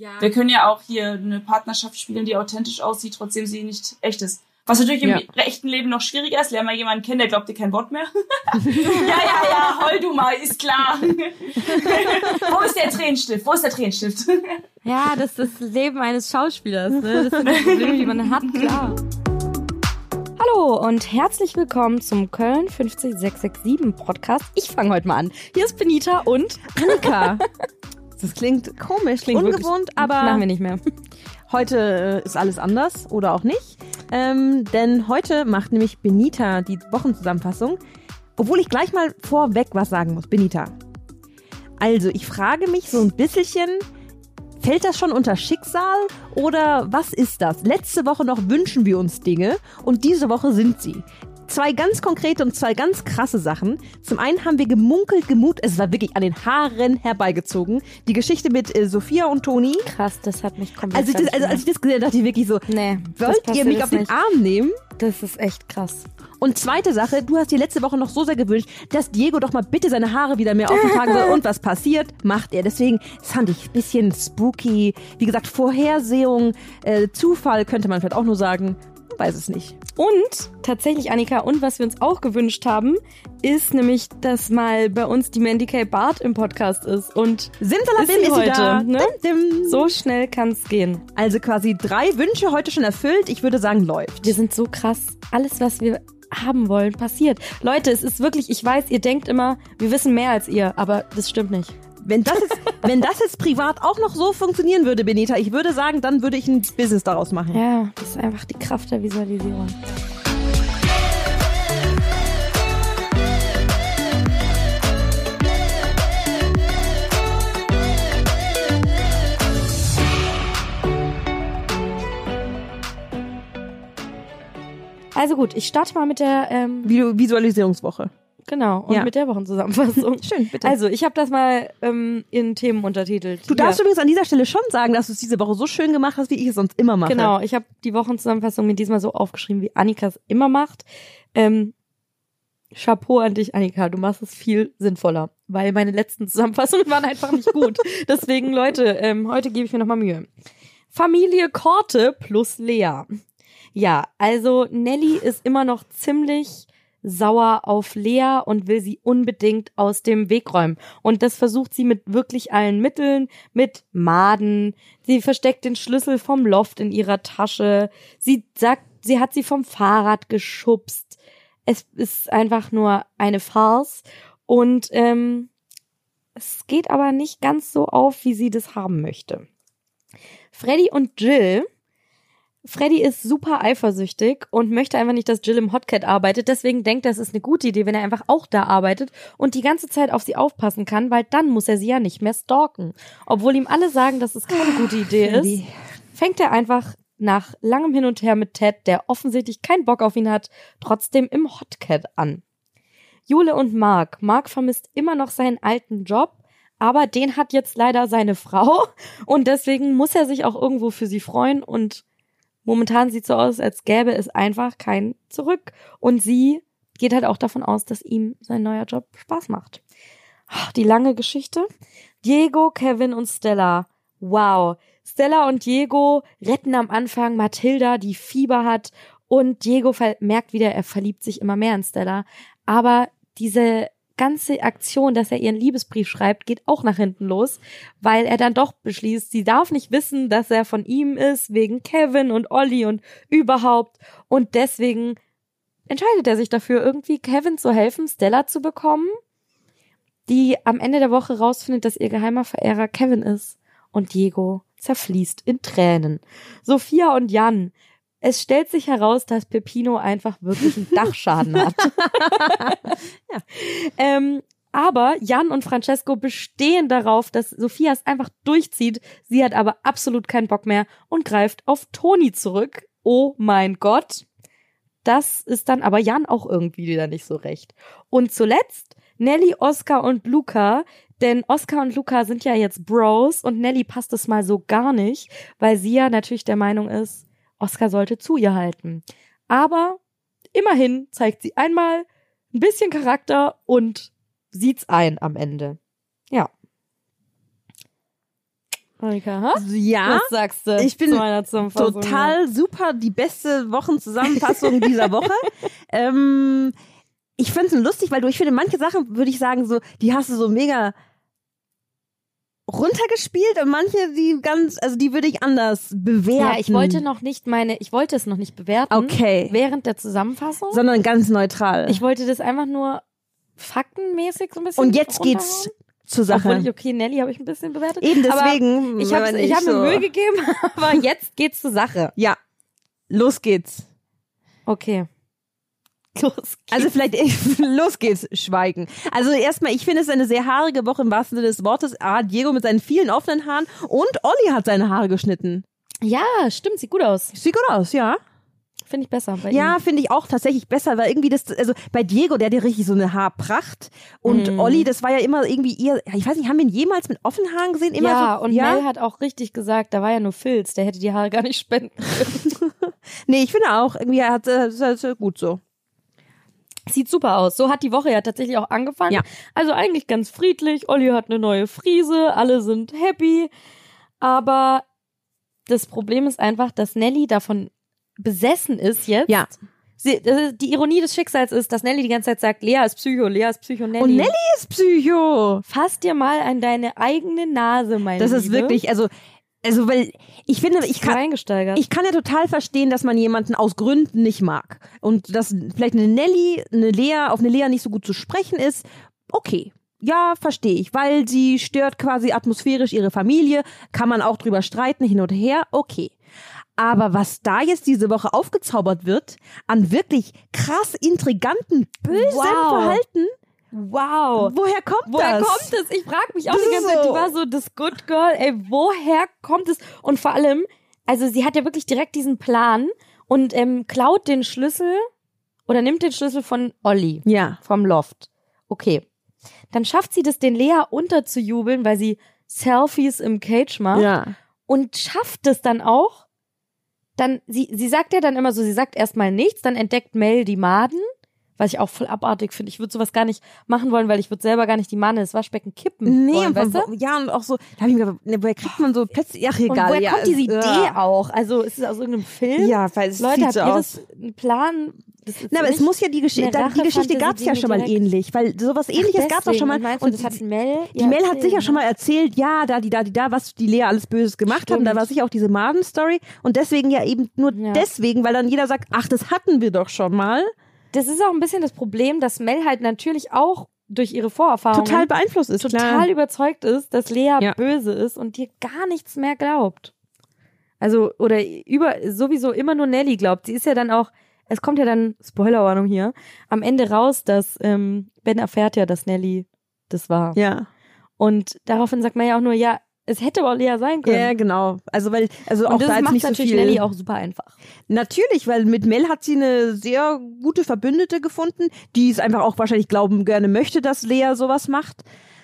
Ja. Wir können ja auch hier eine Partnerschaft spielen, die authentisch aussieht, trotzdem sie nicht echt ist. Was natürlich im echten Leben noch schwieriger ist. Lern mal jemanden kennen, der glaubt dir kein Wort mehr. ja, heul du mal, ist klar. Wo ist der Tränenstift? Ja, das ist das Leben eines Schauspielers. Ne? Das sind die Probleme, die man hat, klar. Hallo und herzlich willkommen zum Köln 50667 Podcast. Ich fange heute mal an. Hier ist Benita und Annika. Das klingt komisch, klingt ungewohnt, wirklich, aber machen wir nicht mehr. Heute ist alles anders oder auch nicht. Denn heute macht nämlich Benita die Wochenzusammenfassung. Obwohl ich gleich mal vorweg was sagen muss. Benita. Also, ich frage mich so ein bisschen, fällt das schon unter Schicksal oder was ist das? Letzte Woche noch wünschen wir uns Dinge und diese Woche sind sie. Zwei ganz konkrete und zwei ganz krasse Sachen. Zum einen haben wir es war wirklich an den Haaren herbeigezogen. Die Geschichte mit Sophia und Toni. Krass, das hat mich komplett... Als ich das gesehen habe, dachte ich wirklich so, wollt ihr mich auf den Arm nehmen? Das ist echt krass. Und zweite Sache, du hast dir letzte Woche noch so sehr gewünscht, dass Diego doch mal bitte seine Haare wieder mehr auftragen soll. Und was passiert? Macht er. Deswegen fand ich ein bisschen spooky. Wie gesagt, Vorhersehung, Zufall könnte man vielleicht auch nur sagen. Weiß es nicht. Und tatsächlich, Annika, und was wir uns auch gewünscht haben, ist nämlich, dass mal bei uns die Mandy K. Barth im Podcast ist. Und Simsalabim ist sie da. Ne? Dim. So schnell kann's gehen. Also quasi 3 Wünsche heute schon erfüllt. Ich würde sagen, läuft. Wir sind so krass. Alles, was wir haben wollen, passiert. Leute, es ist wirklich, ich weiß, ihr denkt immer, wir wissen mehr als ihr, aber das stimmt nicht. Wenn das jetzt privat auch noch so funktionieren würde, Benita, ich würde sagen, dann würde ich ein Business daraus machen. Ja, das ist einfach die Kraft der Visualisierung. Also gut, ich starte mal mit der Visualisierungswoche. Genau, und mit der Wochenzusammenfassung. Schön, bitte. Also, ich habe das mal in Themen untertitelt. Du darfst übrigens an dieser Stelle schon sagen, dass du es diese Woche so schön gemacht hast, wie ich es sonst immer mache. Genau, ich habe die Wochenzusammenfassung mir diesmal so aufgeschrieben, wie Annika es immer macht. Chapeau an dich, Annika, du machst es viel sinnvoller, weil meine letzten Zusammenfassungen waren einfach nicht gut. Deswegen, Leute, heute gebe ich mir nochmal Mühe. Familie Korte plus Lea. Ja, also Nelly ist immer noch ziemlich sauer auf Lea und will sie unbedingt aus dem Weg räumen. Und das versucht sie mit wirklich allen Mitteln, mit Maden. Sie versteckt den Schlüssel vom Loft in ihrer Tasche. Sie sagt, sie hat sie vom Fahrrad geschubst. Es ist einfach nur eine Farce. Und es geht aber nicht ganz so auf, wie sie das haben möchte. Freddy und Jill. Freddy ist super eifersüchtig und möchte einfach nicht, dass Jill im Hotcat arbeitet. Deswegen denkt er, es ist eine gute Idee, wenn er einfach auch da arbeitet und die ganze Zeit auf sie aufpassen kann, weil dann muss er sie ja nicht mehr stalken. Obwohl ihm alle sagen, dass es keine gute Idee ist, fängt er einfach nach langem Hin und Her mit Ted, der offensichtlich keinen Bock auf ihn hat, trotzdem im Hotcat an. Jule und Mark. Mark vermisst immer noch seinen alten Job, aber den hat jetzt leider seine Frau und deswegen muss er sich auch irgendwo für sie freuen und momentan sieht es so aus, als gäbe es einfach kein Zurück. Und sie geht halt auch davon aus, dass ihm sein neuer Job Spaß macht. Ach, die lange Geschichte. Diego, Kevin und Stella. Wow. Stella und Diego retten am Anfang Mathilda, die Fieber hat. Und Diego merkt wieder, er verliebt sich immer mehr in Stella. Aber diese ganze Aktion, dass er ihren Liebesbrief schreibt, geht auch nach hinten los, weil er dann doch beschließt, sie darf nicht wissen, dass er von ihm ist, wegen Kevin und Olli und überhaupt. Und deswegen entscheidet er sich dafür, irgendwie Kevin zu helfen, Stella zu bekommen, die am Ende der Woche rausfindet, dass ihr geheimer Verehrer Kevin ist. Und Diego zerfließt in Tränen. Sophia und Jan. Es stellt sich heraus, dass Peppino einfach wirklich einen Dachschaden hat. Ja. Aber Jan und Francesco bestehen darauf, dass Sophia es einfach durchzieht. Sie hat aber absolut keinen Bock mehr und greift auf Toni zurück. Oh mein Gott. Das ist dann aber Jan auch irgendwie wieder nicht so recht. Und zuletzt Nelly, Oscar und Luca. Denn Oscar und Luca sind ja jetzt Bros und Nelly passt es mal so gar nicht, weil sie ja natürlich der Meinung ist, Oscar sollte zu ihr halten. Aber immerhin zeigt sie einmal ein bisschen Charakter und sieht's ein am Ende. Ja. Annika, ha? Ja. Was sagst du Ich bin zu meiner Zusammenfassung? total super, die beste Wochenzusammenfassung dieser Woche. Ich finde es lustig, weil ich finde, manche Sachen, würde ich sagen, so, die hast du so mega runtergespielt und manche, die würde ich anders bewerten. Ja, ich wollte es noch nicht bewerten. Okay. Während der Zusammenfassung. Sondern ganz neutral. Ich wollte das einfach nur faktenmäßig so ein bisschen Und jetzt geht's zur Sache. Obwohl Nelly habe ich ein bisschen bewertet. Eben deswegen. Aber ich habe mir Mühe gegeben, aber jetzt geht's zur Sache. Ja. Los geht's. Okay. Los geht's. Also vielleicht, los geht's, Schweigen. Also erstmal, ich finde es eine sehr haarige Woche im wahrsten Sinne des Wortes. Diego mit seinen vielen offenen Haaren und Olli hat seine Haare geschnitten. Ja, stimmt, sieht gut aus. Sieht gut aus, ja. Finde ich besser bei Ja, ihm. finde ich auch tatsächlich besser, weil irgendwie also bei Diego, der hat ja richtig so eine Haarpracht und Olli, das war ja immer irgendwie ich weiß nicht, haben wir ihn jemals mit offenen Haaren gesehen? Immer ja, so, und Mel hat auch richtig gesagt, da war ja nur Filz, der hätte die Haare gar nicht spenden können. Nee, ich finde auch, irgendwie ist gut so. Sieht super aus. So hat die Woche ja tatsächlich auch angefangen. Ja. Also eigentlich ganz friedlich. Olli hat eine neue Frise, alle sind happy. Aber das Problem ist einfach, dass Nelly davon besessen ist jetzt. Ja. Die Ironie des Schicksals ist, dass Nelly die ganze Zeit sagt, Lea ist Psycho, Nelly. Und Nelly ist Psycho. Fass dir mal an deine eigene Nase, meine Das Liebe. ist wirklich, also weil ich finde, ich kann ja total verstehen, dass man jemanden aus Gründen nicht mag. Und dass vielleicht auf eine Lea nicht so gut zu sprechen ist, okay. Ja, verstehe ich, weil sie stört quasi atmosphärisch ihre Familie, kann man auch drüber streiten, hin und her, okay. Aber was da jetzt diese Woche aufgezaubert wird, an wirklich krass intriganten, bösem Verhalten, wow. Woher kommt das? Ich frage mich auch die ganze Zeit, die war so das Good Girl, woher kommt es? Und vor allem, also sie hat ja wirklich direkt diesen Plan und klaut den Schlüssel oder nimmt den Schlüssel von Olli. Ja. Vom Loft. Okay. Dann schafft sie das, den Lea unterzujubeln, weil sie Selfies im Cage macht. Ja. Und schafft es dann auch. Dann, sie sagt ja dann immer so, sie sagt erstmal nichts, dann entdeckt Mel die Maden. Was ich auch voll abartig finde. Ich würde sowas gar nicht machen wollen, weil ich würde selber gar nicht die Manne ins Waschbecken kippen wollen, weißt du? Ja, und auch so, da hab ich mir gedacht, woher kriegt man so Plätze? Ach, egal. Und woher kommt diese Idee auch? Also, ist es aus irgendeinem Film? Ja, weil es Leute, sieht habt so ihr aus. das einen Plan? Na, aber es muss ja die Geschichte gab es ja schon mal ähnlich, weil sowas Ähnliches gab es auch schon mal. Und das hat Mel die Mel hat sicher schon mal erzählt, ja, da, was die Lea alles Böses gemacht haben. Da war sicher auch diese Maden-Story. Und deswegen ja eben nur deswegen, weil dann jeder sagt, ach, das hatten wir doch schon mal. Das ist auch ein bisschen das Problem, dass Mel halt natürlich auch durch ihre Vorerfahrungen total beeinflusst ist, total überzeugt ist, dass Lea böse ist und dir gar nichts mehr glaubt. Also, oder sowieso immer nur Nelly glaubt. Sie ist ja dann auch, es kommt ja dann, Spoilerwarnung hier, am Ende raus, dass Ben erfährt ja, dass Nelly das war. Ja. Und daraufhin sagt man ja auch nur, ja, es hätte auch Lea sein können. Ja, genau. Also auch das da jetzt macht nicht so natürlich viel. Nelly auch super einfach. Natürlich, weil mit Mel hat sie eine sehr gute Verbündete gefunden, die es einfach auch wahrscheinlich gerne möchte, dass Lea sowas macht.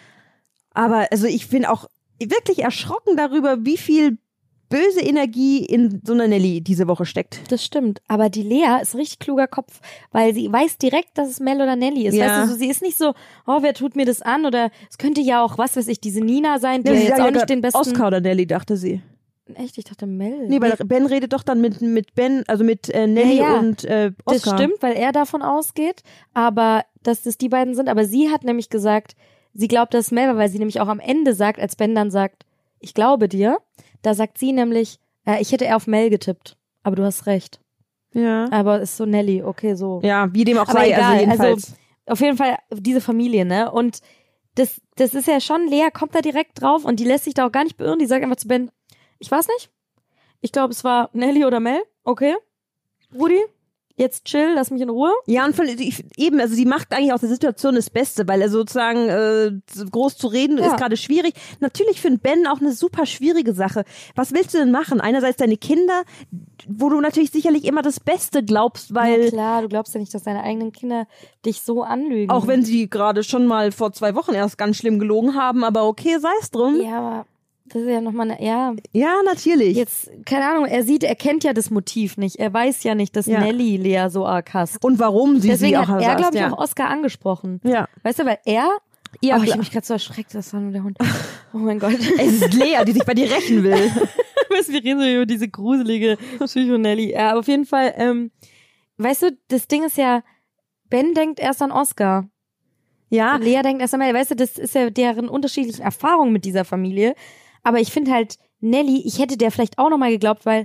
Aber also ich bin auch wirklich erschrocken darüber, wie viel böse Energie in so einer Nelly diese Woche steckt. Das stimmt. Aber die Lea ist ein richtig kluger Kopf, weil sie weiß direkt, dass es Mel oder Nelly ist. Ja. Weißt du, so, sie ist nicht so, oh, wer tut mir das an? Oder es könnte ja auch, was weiß ich, diese Nina sein, die jetzt auch nicht den besten... Oscar oder Nelly, dachte sie. Echt? Ich dachte Mel. Nee, weil Ben redet doch dann mit Ben, also mit Nelly und Oscar. Das stimmt, weil er davon ausgeht, aber dass das die beiden sind. Aber sie hat nämlich gesagt, sie glaubt das Mel, weil sie nämlich auch am Ende sagt, als Ben dann sagt, ich glaube dir, da sagt sie nämlich, ich hätte eher auf Mel getippt, aber du hast recht. Ja. Aber ist so Nelly, okay, so. Ja, wie dem auch aber sei, egal, also jedenfalls. Also auf jeden Fall diese Familie, ne? Und das ist ja schon, Lea kommt da direkt drauf und die lässt sich da auch gar nicht beirren. Die sagt einfach zu Ben, ich weiß nicht. Ich glaube, es war Nelly oder Mel. Okay. Rudi, jetzt chill, lass mich in Ruhe. Ja, und also sie macht eigentlich aus der Situation das Beste, weil er sozusagen groß zu reden ist gerade schwierig. Natürlich für Ben auch eine super schwierige Sache. Was willst du denn machen? Einerseits deine Kinder, wo du natürlich sicherlich immer das Beste glaubst, weil... Ja klar, du glaubst ja nicht, dass deine eigenen Kinder dich so anlügen. Auch wenn sie gerade schon mal vor 2 Wochen erst ganz schlimm gelogen haben, aber okay, sei es drum. Ja, aber... Das ist ja nochmal Ja, natürlich. Jetzt, keine Ahnung, er kennt ja das Motiv nicht. Er weiß ja nicht, dass Nelly Lea so arg hasst. Und warum sie Deswegen sie auch hat er, glaube ich, ja. auch Oscar angesprochen. Ja. Weißt du, weil er Ja, ich habe mich gerade so erschreckt, das war nur der Hund. Oh mein Gott. Es ist Lea, die sich bei dir rächen will. Weißt du, wir reden so über diese gruselige Psycho-Nelly. Ja, auf jeden Fall, weißt du, das Ding ist ja, Ben denkt erst an Oscar. Ja. Lea denkt erst einmal, weißt du, das ist ja deren unterschiedlichen Erfahrungen mit dieser Familie. Aber ich finde halt, Nelly, ich hätte der vielleicht auch nochmal geglaubt, weil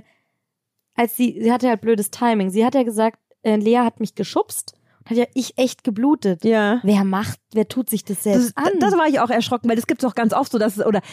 sie hatte halt blödes Timing. Sie hat ja gesagt, Lea hat mich geschubst. Hat ja ich echt geblutet. Ja. Wer tut sich das selbst an? Das war ich auch erschrocken, weil das gibt's auch ganz oft so, also das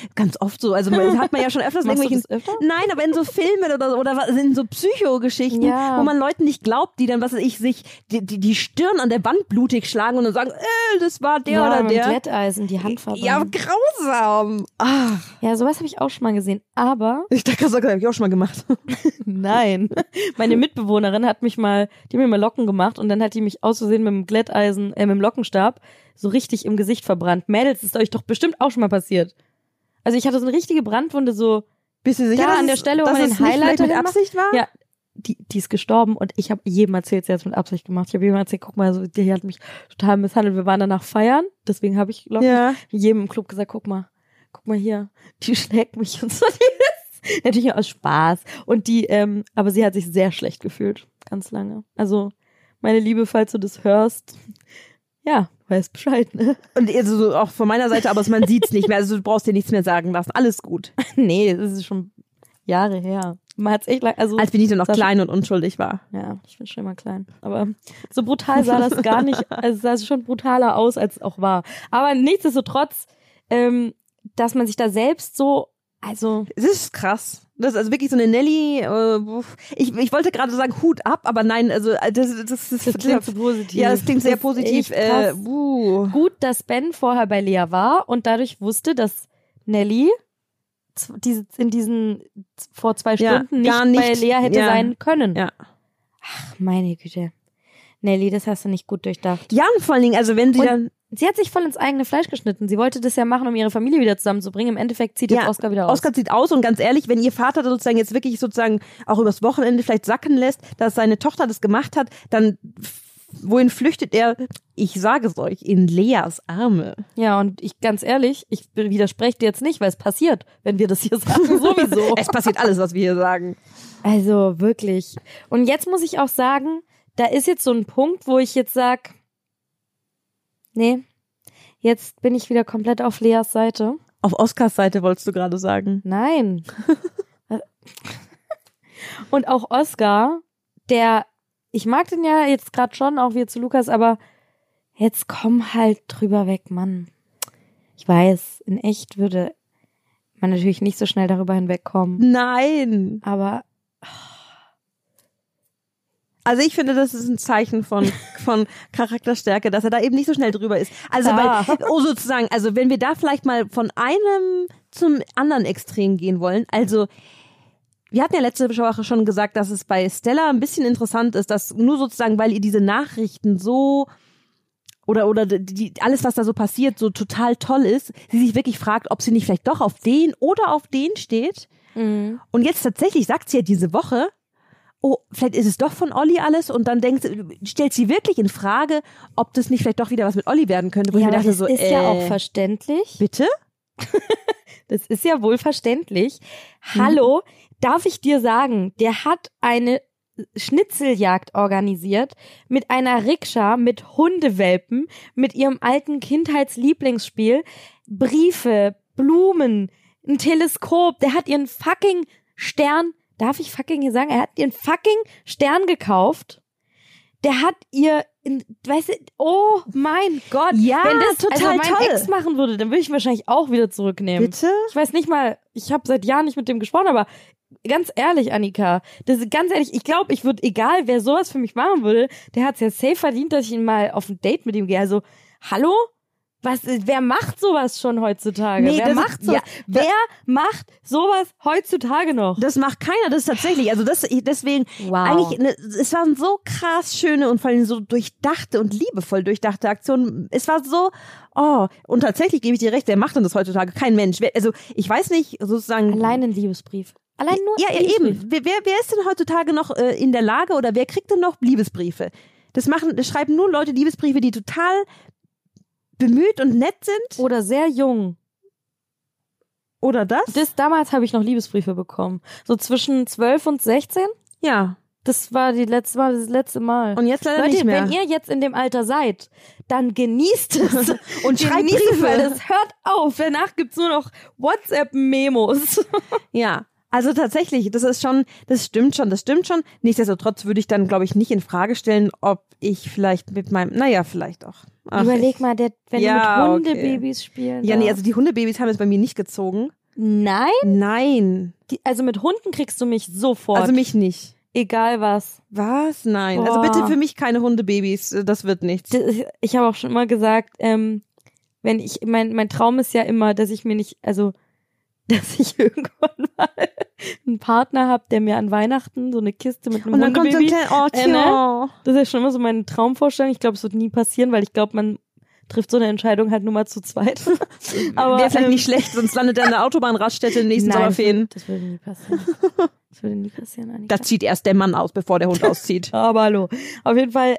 hat man ja schon öfters in irgendwelchen, nein, aber in so Filmen oder in so Psychogeschichten, wo man Leuten nicht glaubt, die dann, was weiß ich, sich die Stirn an der Wand blutig schlagen und dann sagen, das war der oder der. Mit Glätteisen, die Hand verbrennen. Ja, grausam. Ach. Ja, sowas habe ich auch schon mal gesehen, aber... Ich dachte, das habe ich auch schon mal gemacht. Nein. Meine Mitbewohnerin hat die hat mir mal Locken gemacht und dann hat die mich aus Versehen mit dem Glätteisen, mit dem Lockenstab so richtig im Gesicht verbrannt. Mädels, ist euch doch bestimmt auch schon mal passiert. Also ich hatte so eine richtige Brandwunde so. Bist du sicher, da an der Stelle, wo man den Highlighter mit Absicht war? Ja, die ist gestorben und ich habe jedem erzählt, sie hat es mit Absicht gemacht. Ich habe jedem erzählt, guck mal, die hat mich total misshandelt. Wir waren danach feiern, deswegen habe ich jedem im Club gesagt, guck mal hier, die schlägt mich und so. Natürlich aus Spaß. Und aber sie hat sich sehr schlecht gefühlt, ganz lange. Also meine Liebe, falls du das hörst, ja, weißt Bescheid, ne? Und also auch von meiner Seite, aber man sieht's nicht mehr. Also du brauchst dir nichts mehr sagen lassen. Alles gut. Nee, das ist schon Jahre her. Man hat's echt als Benita noch klein und unschuldig war. Ja, ich bin schon immer klein. Aber so brutal sah das gar nicht. Also es sah schon brutaler aus, als es auch war. Aber nichtsdestotrotz, dass man sich da selbst so, also... Es ist krass. Das ist also wirklich so eine Nelly, ich wollte gerade sagen Hut ab, aber nein, also das klingt so positiv. Ja, das klingt sehr positiv. Gut, dass Ben vorher bei Lea war und dadurch wusste, dass Nelly vor 2 Stunden nicht bei Lea hätte sein können. Ja. Ach, meine Güte. Nelly, das hast du nicht gut durchdacht. Ja, und vor allen Dingen, also wenn sie dann... Sie hat sich voll ins eigene Fleisch geschnitten. Sie wollte das ja machen, um ihre Familie wieder zusammenzubringen. Im Endeffekt zieht jetzt Oscar wieder aus. Oscar zieht aus und ganz ehrlich, wenn ihr Vater sozusagen jetzt wirklich sozusagen auch übers Wochenende vielleicht sacken lässt, dass seine Tochter das gemacht hat, dann wohin flüchtet er? Ich sage es euch, in Leas Arme. Ja, und ganz ehrlich, ich widerspreche dir jetzt nicht, weil es passiert, wenn wir das hier sagen, sowieso. Es passiert alles, was wir hier sagen. Also wirklich. Und jetzt muss ich auch sagen, da ist jetzt so ein Punkt, wo ich jetzt sag, nee, jetzt bin ich wieder komplett auf Leas Seite. Auf Oscars Seite wolltest du gerade sagen. Nein. Und auch Oscar, ich mag den ja jetzt gerade schon, auch wie zu Lukas, aber jetzt komm halt drüber weg, Mann. Ich weiß, in echt würde man natürlich nicht so schnell darüber hinwegkommen. Nein. Aber... Also ich finde, das ist ein Zeichen von Charakterstärke, dass er da eben nicht so schnell drüber ist. Also sozusagen, also wenn wir da vielleicht mal von einem zum anderen Extrem gehen wollen, also wir hatten ja letzte Woche schon gesagt, dass es bei Stella ein bisschen interessant ist, dass nur sozusagen, weil ihr diese Nachrichten so oder alles, was da so passiert, so total toll ist, sie sich wirklich fragt, ob sie nicht vielleicht doch auf den oder auf den steht. Mhm. Und jetzt tatsächlich sagt sie ja diese Woche, oh, vielleicht ist es doch von Olli alles und dann stellt sie wirklich in Frage, ob das nicht vielleicht doch wieder was mit Olli werden könnte. Wo ich mir dachte, das ist ja auch verständlich. Bitte? Das ist ja wohl verständlich. Hallo, darf ich dir sagen, der hat eine Schnitzeljagd organisiert mit einer Rikscha, mit Hundewelpen, mit ihrem alten Kindheitslieblingsspiel, Briefe, Blumen, ein Teleskop, der hat ihren fucking Stern, darf ich fucking hier sagen, er hat ihren fucking Stern gekauft, der hat ihr, weißt du, oh mein Gott, ja, wenn das total mein toll. Ex machen würde, dann würde ich ihn wahrscheinlich auch wieder zurücknehmen. Bitte? Ich weiß nicht mal, ich habe seit Jahren nicht mit dem gesprochen, aber ganz ehrlich, Annika, ganz ehrlich, ich glaube, ich würde, egal wer sowas für mich machen würde, der hat es ja safe verdient, dass ich ihn mal auf ein Date mit ihm gehe. Also, hallo? Wer macht sowas schon heutzutage? Nee, wer macht sowas heutzutage noch? Das macht keiner, das ist tatsächlich, also deswegen, eigentlich, es waren so krass schöne und vor allem so durchdachte und liebevoll durchdachte Aktionen. Es war so, und tatsächlich gebe ich dir recht, wer macht denn das heutzutage? Kein Mensch. Also, ich weiß nicht, sozusagen. Allein ein Liebesbrief. Allein nur ja, eben. Wer ist denn heutzutage noch in der Lage oder wer kriegt denn noch Liebesbriefe? Das schreiben nur Leute Liebesbriefe, die total bemüht und nett sind. Oder sehr jung. Oder das? Damals habe ich noch Liebesbriefe bekommen. So zwischen 12 und 16. Ja. Das war das letzte Mal. Und jetzt leider Leute, nicht mehr. wenn ihr jetzt in dem Alter seid, dann genießt es. Und schreibt Genießt es, Briefe. weil das hört auf. Danach gibt's nur noch WhatsApp-Memos. Ja. Also tatsächlich, das stimmt schon. Nichtsdestotrotz würde ich dann, glaube ich, nicht in Frage stellen, ob ich vielleicht mit meinem, vielleicht auch. Ach, Überleg mal, wenn Ja, du mit okay. Hundebabys spielen Ja, nee, darfst. also die Hundebabys haben es bei mir nicht gezogen. Nein? Nein. Also mit Hunden kriegst du mich sofort. Also mich nicht. Egal was. Was? Nein. Boah. Also bitte für mich keine Hundebabys. Das wird nichts. Ich habe auch schon immer gesagt, mein Traum ist ja immer, dass ich irgendwann mal einen Partner habe, der mir an Weihnachten so eine Kiste mit einem Und dann kommt so ein Hundebaby. kleiner, Ne? Das ist ja schon immer so meine Traumvorstellung. Ich glaube, es wird nie passieren, weil ich glaube, man trifft so eine Entscheidung halt nur mal zu zweit. Aber wäre vielleicht nicht schlecht, sonst landet er in der Autobahnraststätte in den nächsten Sommerferien. das würde nie passieren. Das würde nie passieren, Annika. Da zieht erst der Mann aus, bevor der Hund auszieht. Aber hallo. Auf jeden Fall,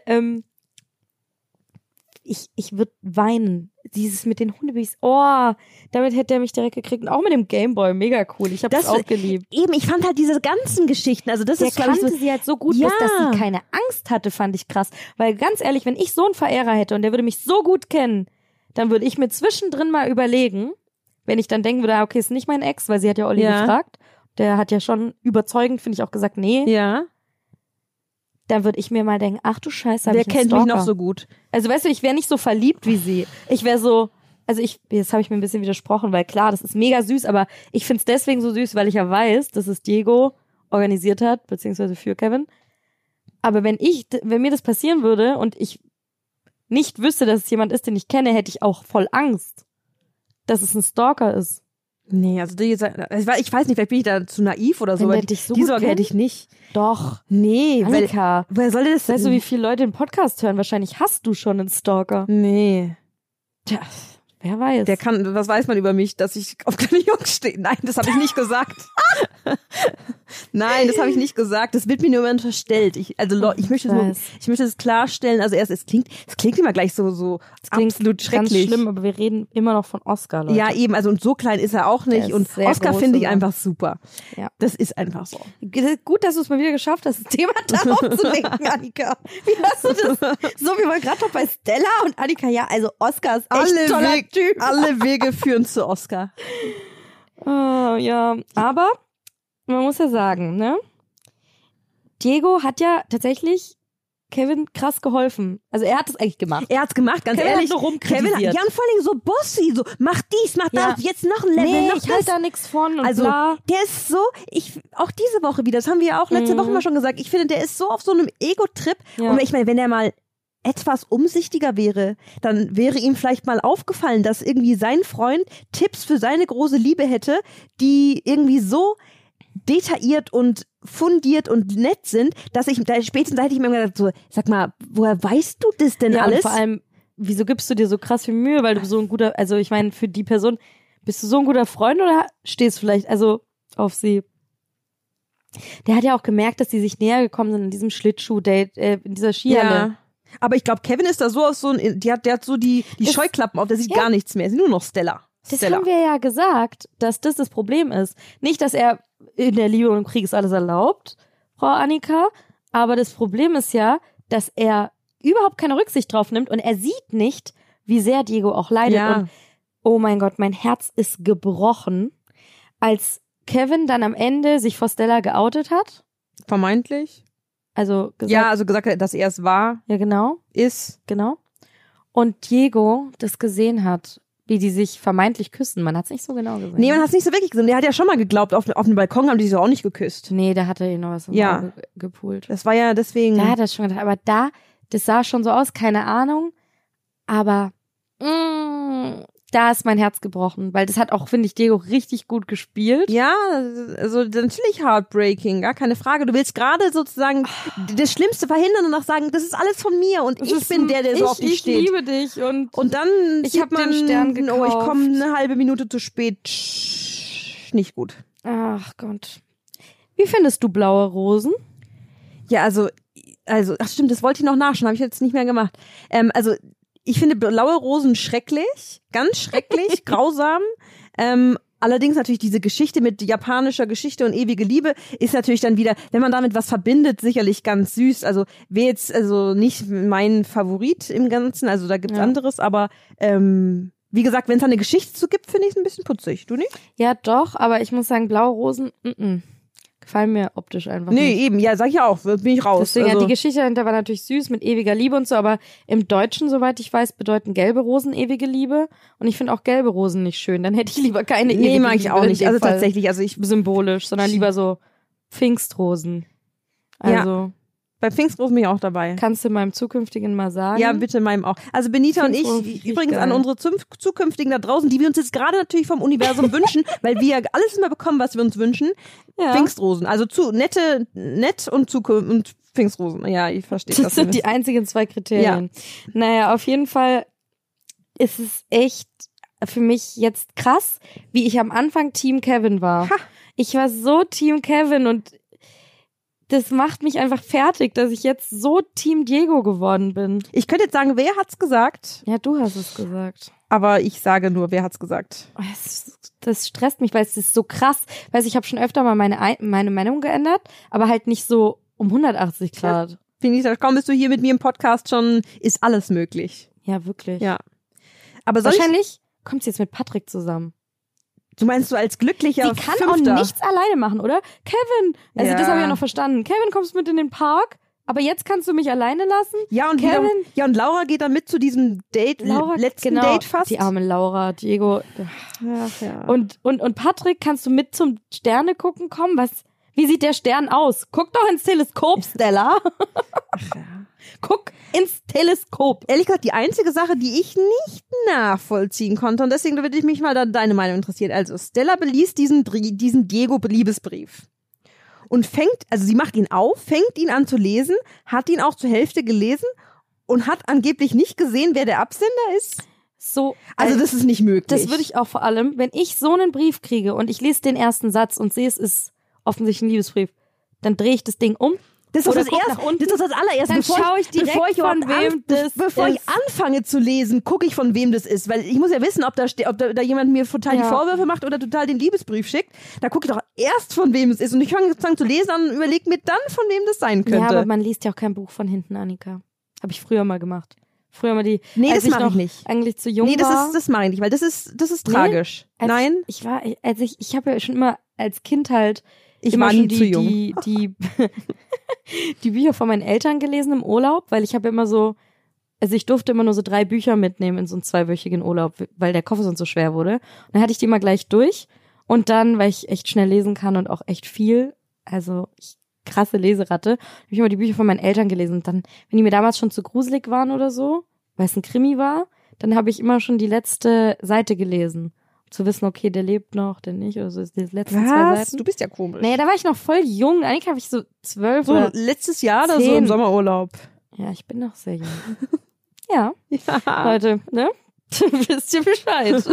ich würde weinen. Dieses mit den Hundebabys. Oh, damit hätte er mich direkt gekriegt. Und auch mit dem Gameboy. Mega cool. Ich habe das auch geliebt. Eben, ich fand halt diese ganzen Geschichten, also das Der ist, glaube ich, kannte so, sie halt so gut, Ja. dass sie keine Angst hatte, fand ich krass. Weil ganz ehrlich, wenn ich so einen Verehrer hätte und der würde mich so gut kennen, dann würde ich mir zwischendrin mal überlegen, wenn ich dann denken würde, okay, ist nicht mein Ex, weil sie hat ja Olli gefragt. Der hat ja schon überzeugend, finde ich, auch gesagt, nee. ja, Dann würde ich mir mal denken, ach du Scheiße, hab der ich einen kennt mich Stalker. noch so gut. Also weißt du, ich wäre nicht so verliebt wie sie. Ich wäre so, jetzt habe ich mir ein bisschen widersprochen, weil klar, das ist mega süß, aber ich find's deswegen so süß, weil ich ja weiß, dass es Diego organisiert hat, beziehungsweise für Kevin. Aber wenn mir das passieren würde und ich nicht wüsste, dass es jemand ist, den ich kenne, hätte ich auch voll Angst, dass es ein Stalker ist. Nee, also ich weiß nicht, vielleicht bin ich da zu naiv oder so. Wenn der aber dich so die gut Sorge kennt? hätte ich nicht. Doch. Nee, weil, Annika, woher soll das weißt du, wie viele Leute den Podcast hören? Wahrscheinlich hast du schon einen Stalker. Nee. Tja, wer weiß. Was weiß man über mich, dass ich auf kleine Jungs stehe? Nein, das habe ich nicht gesagt. Nein, das habe ich nicht gesagt. Das wird mir nur unterstellt. Ich möchte das klarstellen. Also es klingt immer gleich so absolut schrecklich. Ganz schlimm, aber wir reden immer noch von Oscar, Leute. Ja, eben. Also und so klein ist er auch Der nicht. ist Und sehr Oscar groß finde ich sogar. einfach super. Ja. Das ist einfach so. Gut, dass du es mal wieder geschafft hast, das Thema darauf zu lenken, Annika. Wie hast du das? So, wir waren gerade noch bei Stella und Annika. Ja, also Oscar ist echt toller Typ. Alle Wege führen zu Oscar. Oh, ja, aber man muss ja sagen, ne? Diego hat ja tatsächlich Kevin krass geholfen. Also er hat es eigentlich gemacht. Er hat's gemacht, ganz Kevin ehrlich. hat nur rumkritisiert. Ja, und vor allem so bossy, so mach dies, mach Ja. das, jetzt noch ein Level, Nee, noch ich halte das. da nichts von und Also, bla. der ist so, auch diese Woche wieder, das haben wir ja auch letzte Woche mal schon gesagt, ich finde, der ist so auf so einem Ego-Trip. Ja. Und ich meine, wenn er mal etwas umsichtiger wäre, dann wäre ihm vielleicht mal aufgefallen, dass irgendwie sein Freund Tipps für seine große Liebe hätte, die irgendwie so detailliert und fundiert und nett sind, dass spätestens da hätte ich mir gedacht, so, sag mal, woher weißt du das denn Ja, alles? und vor allem, wieso gibst du dir so krass viel Mühe, weil du so ein guter, also ich meine, für die Person, bist du so ein guter Freund oder stehst du vielleicht, also auf sie? Der hat ja auch gemerkt, dass die sich näher gekommen sind in diesem Schlittschuh-Date, in dieser Skihalle. Ja. Aber ich glaube, Kevin ist da so auf der hat so die Scheuklappen auf, der sieht gar nichts mehr, ist nur noch Stella. Das haben wir ja gesagt, dass das Problem ist. Nicht, dass er in der Liebe und im Krieg ist alles erlaubt, Frau Annika, aber das Problem ist ja, dass er überhaupt keine Rücksicht drauf nimmt und er sieht nicht, wie sehr Diego auch leidet. Ja. Und oh mein Gott, mein Herz ist gebrochen, als Kevin dann am Ende sich vor Stella geoutet hat. Vermeintlich. Also gesagt, Ja, also gesagt hat, dass er es war, ja genau. Genau. Und Diego das gesehen hat, wie die sich vermeintlich küssen. Man hat es nicht so genau gesehen. Nee, man hat es nicht so wirklich gesehen. Der hat ja schon mal geglaubt, auf dem Balkon haben die sich auch nicht geküsst. Nee, da hat er ihn noch was im Ja. Auge gepult. Das war ja deswegen. Da hat er schon gedacht, aber das sah schon so aus, keine Ahnung. Aber da ist mein Herz gebrochen, weil das hat auch, finde ich, Diego richtig gut gespielt. Ja, also natürlich heartbreaking, gar keine Frage. Du willst gerade sozusagen das Schlimmste verhindern und auch sagen, das ist alles von mir und ich bin der so auf dich steht. Ich liebe dich und Und dann ich sieht hab man, den Stern oh, ich gekauft. komme eine halbe Minute zu spät. Nicht gut. ach Gott. Wie findest du blaue Rosen? Ja, also, ach stimmt, das wollte ich noch nachschauen, habe ich jetzt nicht mehr gemacht. Also Ich finde blaue Rosen schrecklich, ganz schrecklich, grausam. Allerdings natürlich diese Geschichte mit japanischer Geschichte und ewige Liebe ist natürlich dann wieder, wenn man damit was verbindet, sicherlich ganz süß. Also wäre jetzt also nicht mein Favorit im Ganzen, also da gibt's anderes, aber wie gesagt, wenn es da eine Geschichte zu gibt, finde ich es ein bisschen putzig. Du nicht? Ja, doch, aber ich muss sagen, blaue Rosen, gefallen mir optisch einfach nicht. Nee, eben, ja, sag ich auch, bin ich raus. Deswegen, also, die Geschichte dahinter war natürlich süß mit ewiger Liebe und so, aber im Deutschen, soweit ich weiß, bedeuten gelbe Rosen ewige Liebe und ich finde auch gelbe Rosen nicht schön. Dann hätte ich lieber keine ewige Liebe. Nee, mag ich auch nicht. Also Fall tatsächlich, also ich symbolisch, sondern lieber so Pfingstrosen. Also bei Pfingstrosen bin ich auch dabei. kannst du meinem Zukünftigen mal sagen? Ja, bitte meinem auch. Also Benita und Pfingstrosen ich, finde ich übrigens geil. an unsere Zukünftigen da draußen, die wir uns jetzt gerade natürlich vom Universum wünschen, weil wir ja alles immer bekommen, was wir uns wünschen. Ja. Pfingstrosen. Also nett und Zukunft und Pfingstrosen. Ja, ich verstehe das. Das sind die einzigen 2 Kriterien. Naja, auf jeden Fall ist es echt für mich jetzt krass, wie ich am Anfang Team Kevin war. Ha. Ich war so Team Kevin und das macht mich einfach fertig, dass ich jetzt so Team Diego geworden bin. Ich könnte jetzt sagen, wer hat's gesagt? Ja, du hast es gesagt. Aber ich sage nur, wer hat's gesagt? Das stresst mich, weil es ist so krass. Weißt du, ich habe schon öfter mal meine Meinung geändert, aber halt nicht so um 180 Grad. Benita, kaum bist du hier mit mir im Podcast schon, ist alles möglich. Ja, wirklich. Ja. Aber Wahrscheinlich kommt sie jetzt mit Patrick zusammen. Du meinst du als glücklicher Sie kann Fünfter? auch nichts alleine machen, oder? Kevin, also Ja. das habe ich ja noch verstanden. Kevin, kommst mit in den Park, aber jetzt kannst du mich alleine lassen? Ja, und Kevin? und Laura geht dann mit zu diesem Date, letzten Date fast. Die arme Laura, Diego. Ja. Und Patrick, kannst du mit zum Sterne gucken kommen? Wie sieht der Stern aus? Guck doch ins Teleskop, Stella. Guck ins Teleskop. Ehrlich gesagt, die einzige Sache, die ich nicht nachvollziehen konnte, und deswegen würde ich mich mal dann deine Meinung interessieren. Also Stella beliest diesen Diego-Liebesbrief und sie macht ihn auf, fängt ihn an zu lesen, hat ihn auch zur Hälfte gelesen und hat angeblich nicht gesehen, wer der Absender ist. So, Also das ist nicht möglich. das würde ich auch vor allem, wenn ich so einen Brief kriege und ich lese den ersten Satz und sehe, es ist offensichtlich ein Liebesbrief, dann drehe ich das Ding um. Das ist Oder das guck Erste. nach unten. Das ist das allererste. Dann schaue ich direkt, bevor ich von überhaupt wem das bevor ich ist. anfange zu lesen, gucke ich, von wem das ist. Weil ich muss ja wissen, ob da jemand mir total die Ja. Vorwürfe macht oder total den Liebesbrief schickt. Da gucke ich doch erst, von wem es ist. Und ich fange sozusagen zu lesen an und überlege mir dann, von wem das sein könnte. Ja, aber man liest ja auch kein Buch von hinten, Annika. Habe ich früher mal gemacht. Früher mal Nee, als das mache noch ich nicht. eigentlich zu jung Nee, war. das mache ich nicht, weil das ist Nee? tragisch. Nein, Ich habe ja schon immer als Kind halt ich immer war schon nie zu jung. die Bücher von meinen Eltern gelesen im Urlaub, weil ich habe immer so, also ich durfte immer nur so 3 Bücher mitnehmen in so einen 2-wöchigen Urlaub, weil der Koffer sonst so schwer wurde. Und dann hatte ich die immer gleich durch und dann, weil ich echt schnell lesen kann und auch echt viel, also krasse Leseratte, habe ich immer die Bücher von meinen Eltern gelesen und dann, wenn die mir damals schon zu gruselig waren oder so, weil es ein Krimi war, dann habe ich immer schon die letzte Seite gelesen. Zu wissen, okay, der lebt noch, der nicht, oder so ist die letzten 2 Was? Seiten. Du bist ja komisch. Nee, da war ich noch voll jung. Eigentlich habe ich so 12 So oder... letztes Jahr oder so 10. im Sommerurlaub. Ja, ich bin noch sehr jung. Ja, Ja. Leute, ne? Wisst ihr Bescheid.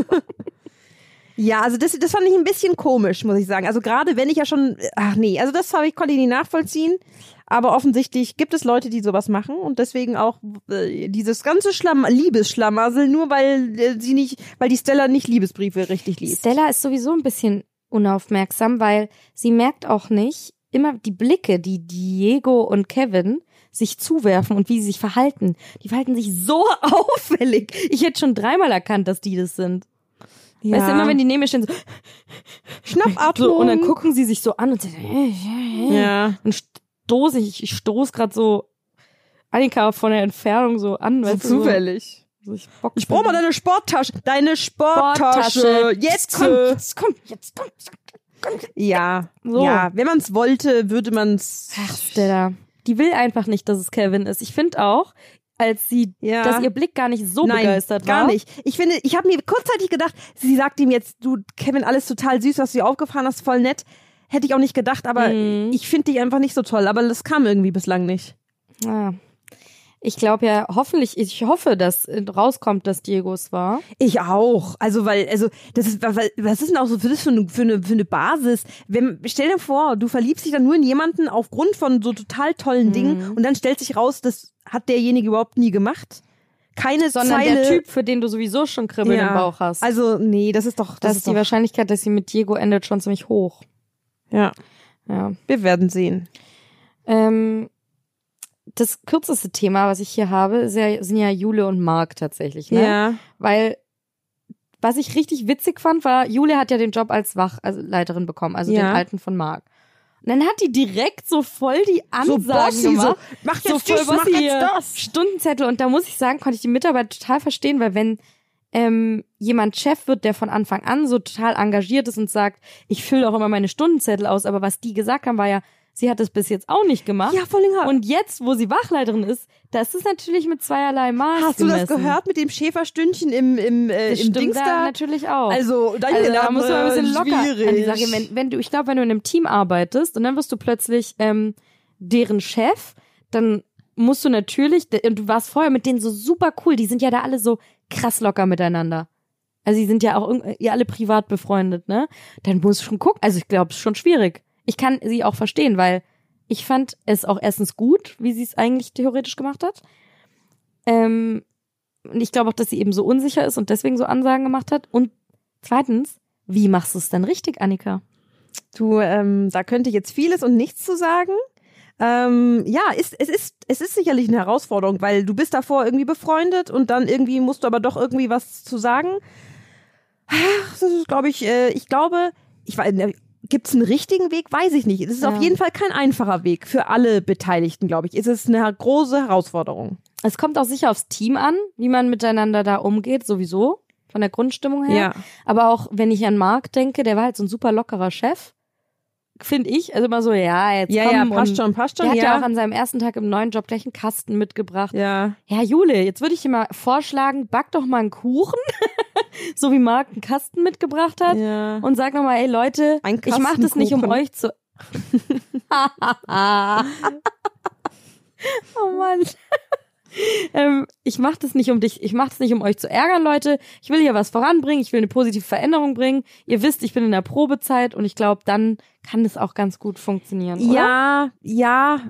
Ja, also das fand ich ein bisschen komisch, muss ich sagen. Also gerade wenn ich ja schon, also das konnte ich nicht nachvollziehen. Aber offensichtlich gibt es Leute, die sowas machen und deswegen auch dieses ganze Liebesschlamassel, nur weil die Stella nicht Liebesbriefe richtig liest. Stella ist sowieso ein bisschen unaufmerksam, weil sie merkt auch nicht immer die Blicke, die Diego und Kevin sich zuwerfen und wie sie sich verhalten. Die verhalten sich so auffällig. Ich hätte schon 3-mal erkannt, dass die das sind. Ja. Weißt du, immer wenn die neben mir stehen, so, Schnappatmung. so und dann gucken sie sich so an und sagen, Ja. und ich stoße gerade so Annika von der Entfernung so an, So weißt du, zufällig. so Ich brauch mal deine Sporttasche. Deine Sporttasche. Sporttasche. Jetzt. Jetzt kommt. Ja. So. Ja. Wenn man es wollte, würde man es. Ach, Stella. Die will einfach nicht, dass es Kevin ist. Ich finde auch, dass ihr Blick gar nicht so begeistert war. Gar nicht. Ich habe mir kurzzeitig gedacht, sie sagt ihm jetzt, du, Kevin, alles total süß, was du dir aufgefahren hast, voll nett. Hätte ich auch nicht gedacht, aber ich finde dich einfach nicht so toll. Aber das kam irgendwie bislang nicht. Ja. Ich glaube ja, ich hoffe, dass rauskommt, dass Diego es war. Ich auch. Also, das ist, was ist denn auch so für eine Basis? Stell dir vor, du verliebst dich dann nur in jemanden aufgrund von so total tollen Dingen und dann stellt sich raus, das hat derjenige überhaupt nie gemacht. keine sondern Zeile. der Typ, für den du sowieso schon Kribbeln im Bauch hast. Also, nee, das ist doch... Das ist die Wahrscheinlichkeit, dass sie mit Diego endet, schon ziemlich hoch. Ja, Ja. wir werden sehen. Das kürzeste Thema, was ich hier habe, sind ja Jule und Marc tatsächlich, ne? Ja. Weil, was ich richtig witzig fand, war, Jule hat ja den Job als Wachleiterin bekommen, also den alten von Marc. Und dann hat die direkt so voll die Ansagen gemacht. So, mach jetzt so voll dies, mach Bossy, jetzt das. Stundenzettel. Und da muss ich sagen, konnte ich die Mitarbeiter total verstehen, weil wenn jemand Chef wird, der von Anfang an so total engagiert ist und sagt, ich fülle auch immer meine Stundenzettel aus, aber was die gesagt haben, war ja, sie hat das bis jetzt auch nicht gemacht. Ja, voll länger. Und jetzt, wo sie Wachleiterin ist, da ist es natürlich mit zweierlei Maß Hast gemessen. du das gehört mit dem Schäferstündchen im Stimmt Dings da da? natürlich auch. Also da muss man ein bisschen locker schwierig. an die Sache. Wenn du, ich glaube, wenn du in einem Team arbeitest und dann wirst du plötzlich deren Chef, dann musst du natürlich, und du warst vorher mit denen so super cool, die sind ja da alle so krass locker miteinander. Also die sind ja auch ihr alle privat befreundet, ne? Dann musst du schon gucken. Also ich glaube, es ist schon schwierig. Ich kann sie auch verstehen, weil ich fand es auch erstens gut, wie sie es eigentlich theoretisch gemacht hat. Und ich glaube auch, dass sie eben so unsicher ist und deswegen so Ansagen gemacht hat. Und zweitens, wie machst du es denn richtig, Annika? Du, da könnte ich jetzt vieles und nichts zu sagen. Ja, es ist sicherlich eine Herausforderung, weil du bist davor irgendwie befreundet und dann irgendwie musst du aber doch irgendwie was zu sagen. Das ist, glaube ich, gibt's einen richtigen Weg? Weiß ich nicht. Es ist auf jeden Fall kein einfacher Weg für alle Beteiligten, glaube ich. Es ist eine große Herausforderung. Es kommt auch sicher aufs Team an, wie man miteinander da umgeht, sowieso, von der Grundstimmung her. Ja. Aber auch, wenn ich an Marc denke, der war halt so ein super lockerer Chef. Finde ich, also immer so, jetzt komm. Passt schon. Der hat ja auch an seinem ersten Tag im neuen Job gleich einen Kasten mitgebracht. Ja. Ja, Jule, jetzt würde ich dir mal vorschlagen, back doch mal einen Kuchen, so wie Marc einen Kasten mitgebracht hat. Ja. Und sag nochmal, ey Leute, ich mach das nicht, um euch zu... Oh Mann. Ich mach das nicht, um dich, ich mach das nicht, um euch zu ärgern, Leute. Ich will hier was voranbringen, ich will eine positive Veränderung bringen. Ihr wisst, ich bin in der Probezeit und ich glaube, dann kann das auch ganz gut funktionieren, oder? Ja.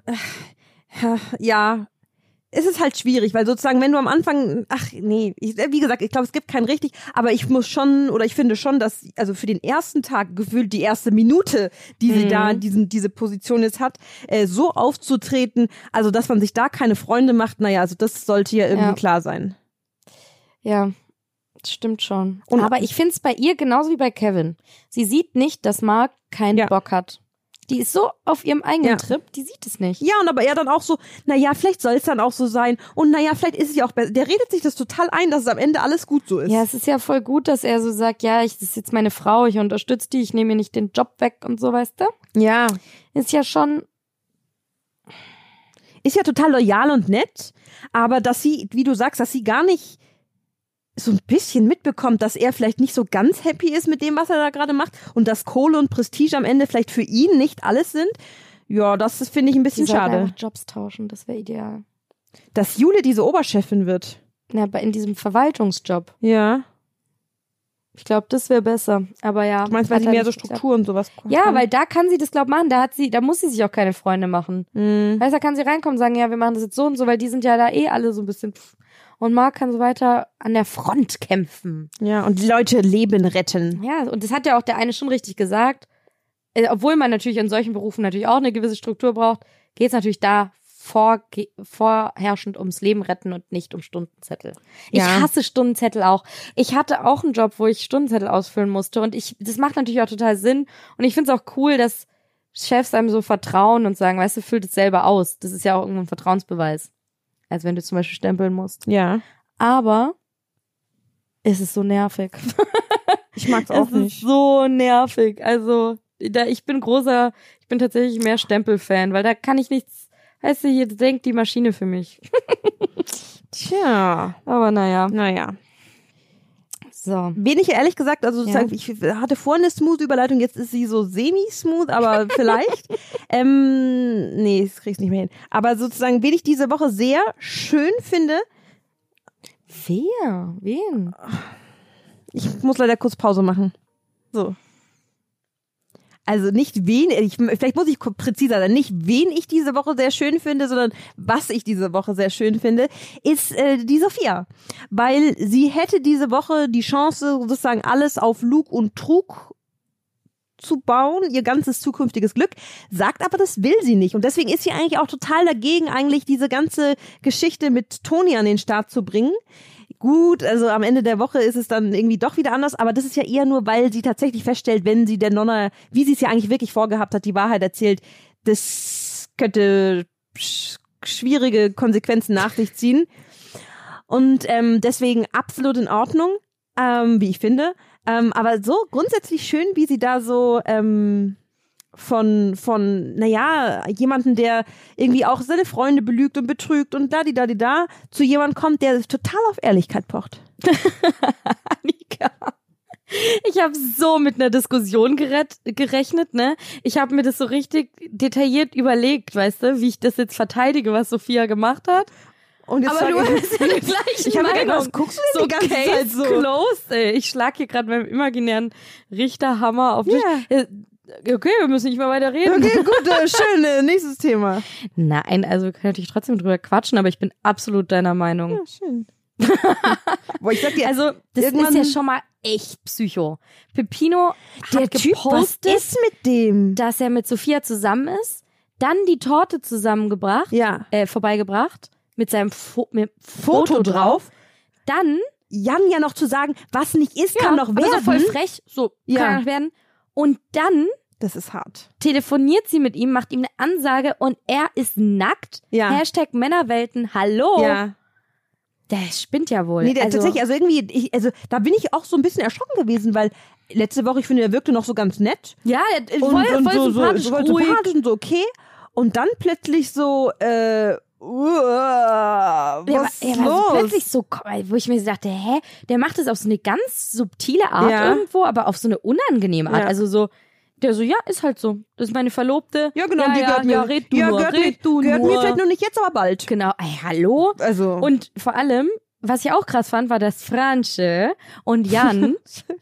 Es ist halt schwierig, weil sozusagen, wenn du am Anfang, wie gesagt, ich glaube, es gibt kein richtig, aber ich finde schon, dass, also für den ersten Tag gefühlt die erste Minute, die sie da, diese Position jetzt hat, so aufzutreten, also dass man sich da keine Freunde macht, also das sollte ja irgendwie klar sein. Ja, das stimmt schon. Aber ich finde es bei ihr genauso wie bei Kevin. Sie sieht nicht, dass Marc keinen Bock hat. Die ist so auf ihrem eigenen Trip, die sieht es nicht. Ja, und aber er dann auch so, vielleicht soll es dann auch so sein. Und vielleicht ist es ja auch besser. Der redet sich das total ein, dass es am Ende alles gut so ist. Ja, es ist ja voll gut, dass er so sagt, das ist jetzt meine Frau, ich unterstütze die, ich nehme ihr nicht den Job weg und so, weißt du? Ja. Ist ja schon... Ist ja total loyal und nett, aber dass sie, wie du sagst, dass sie gar nicht so ein bisschen mitbekommt, dass er vielleicht nicht so ganz happy ist mit dem, was er da gerade macht und dass Kohle und Prestige am Ende vielleicht für ihn nicht alles sind. Ja, das finde ich ein bisschen schade. Einfach Jobs tauschen, das wäre ideal. Dass Jule diese Oberchefin wird. Ja, in diesem Verwaltungsjob. Ja. Ich glaube, das wäre besser. Aber ja. Du meinst, weil sie mehr so Struktur und sowas braucht? Ja, weil da kann sie das, glaube ich, machen. Da muss sie sich auch keine Freunde machen. Weißt du, da kann sie reinkommen und sagen, wir machen das jetzt so und so, weil die sind ja da alle so ein bisschen... Und Marc kann so weiter an der Front kämpfen. Ja, und die Leute Leben retten. Ja, und das hat ja auch der eine schon richtig gesagt. Obwohl man natürlich in solchen Berufen natürlich auch eine gewisse Struktur braucht, geht es natürlich da vorherrschend ums Leben retten und nicht um Stundenzettel. Ich hasse Stundenzettel auch. Ich hatte auch einen Job, wo ich Stundenzettel ausfüllen musste und das macht natürlich auch total Sinn. Und ich finde es auch cool, dass Chefs einem so vertrauen und sagen, weißt du, füllt es selber aus. Das ist ja auch irgendwo ein Vertrauensbeweis. Als wenn du zum Beispiel stempeln musst. Ja. Aber es ist so nervig. Ich mag's auch nicht. Es ist so nervig. Also, ich bin tatsächlich mehr Stempel-Fan, weil da kann ich nichts, weißt du, hier denkt die Maschine für mich. Tja. Aber naja. So. Bin ich ehrlich gesagt, also sozusagen, ich hatte vorhin eine smooth Überleitung, jetzt ist sie so semi-smooth, aber vielleicht. Das krieg's nicht mehr hin. Aber sozusagen, wen ich diese Woche sehr schön finde. Wer? Wen? Ich muss leider kurz Pause machen. So. also nicht vielleicht muss ich präziser sein, nicht wen ich diese Woche sehr schön finde, sondern was ich diese Woche sehr schön finde, ist die Sophia. Weil sie hätte diese Woche die Chance, sozusagen alles auf Lug und Trug zu bauen, ihr ganzes zukünftiges Glück, sagt aber, das will sie nicht. Und deswegen ist sie eigentlich auch total dagegen, eigentlich diese ganze Geschichte mit Toni an den Start zu bringen. Gut, also am Ende der Woche ist es dann irgendwie doch wieder anders, aber das ist ja eher nur, weil sie tatsächlich feststellt, wenn sie der Nonna, wie sie es ja eigentlich wirklich vorgehabt hat, die Wahrheit erzählt, das könnte schwierige Konsequenzen nach sich ziehen. Und deswegen absolut in Ordnung, wie ich finde. Aber so grundsätzlich schön, wie sie da so von jemanden, der irgendwie auch seine Freunde belügt und betrügt und da, zu jemandem kommt, der total auf Ehrlichkeit pocht. Annika. Ich habe so mit einer Diskussion gerechnet, ne? Ich habe mir das so richtig detailliert überlegt, weißt du, wie ich das jetzt verteidige, was Sophia gemacht hat. Und jetzt aber du hast ja die gleiche Meinung. Was guckst du denn die ganze Zeit so? Closed, ey. Ich schlag hier gerade beim imaginären Richterhammer auf dich. Yeah. Okay, wir müssen nicht mehr weiter reden. Okay, gut, schön. Nächstes Thema. Nein, also wir können natürlich trotzdem drüber quatschen, aber ich bin absolut deiner Meinung. Ja, schön. Boah, ich sag dir, also, das ist ja schon mal echt Psycho. Pepino hat gepostet, was ist mit dem? Dass er mit Sophia zusammen ist, dann die Torte vorbeigebracht, mit seinem Foto drauf. Dann Jan ja noch zu sagen, was nicht ist, kann noch werden. Also voll frech, so kann noch werden. Und dann, das ist hart, telefoniert sie mit ihm, macht ihm eine Ansage und er ist nackt. Ja. Hashtag Männerwelten, hallo. Ja. Der spinnt ja wohl. Nee, tatsächlich, also irgendwie, da bin ich auch so ein bisschen erschrocken gewesen, weil letzte Woche, ich finde, er wirkte noch so ganz nett. Ja, voll sympathisch, so sympathisch und so okay. Und dann plötzlich so, was ist los? Plötzlich so, wo ich mir dachte, der macht es auf so eine ganz subtile Art irgendwo, aber auf so eine unangenehme Art. Ja. Also so, der so, ja, ist halt so. Das ist meine Verlobte. Ja, genau, die gehört mir. Red du nur. Gehört mir vielleicht noch nicht jetzt, aber bald. Genau, hallo? Also. Und vor allem, was ich auch krass fand, war, dass Franche und Jan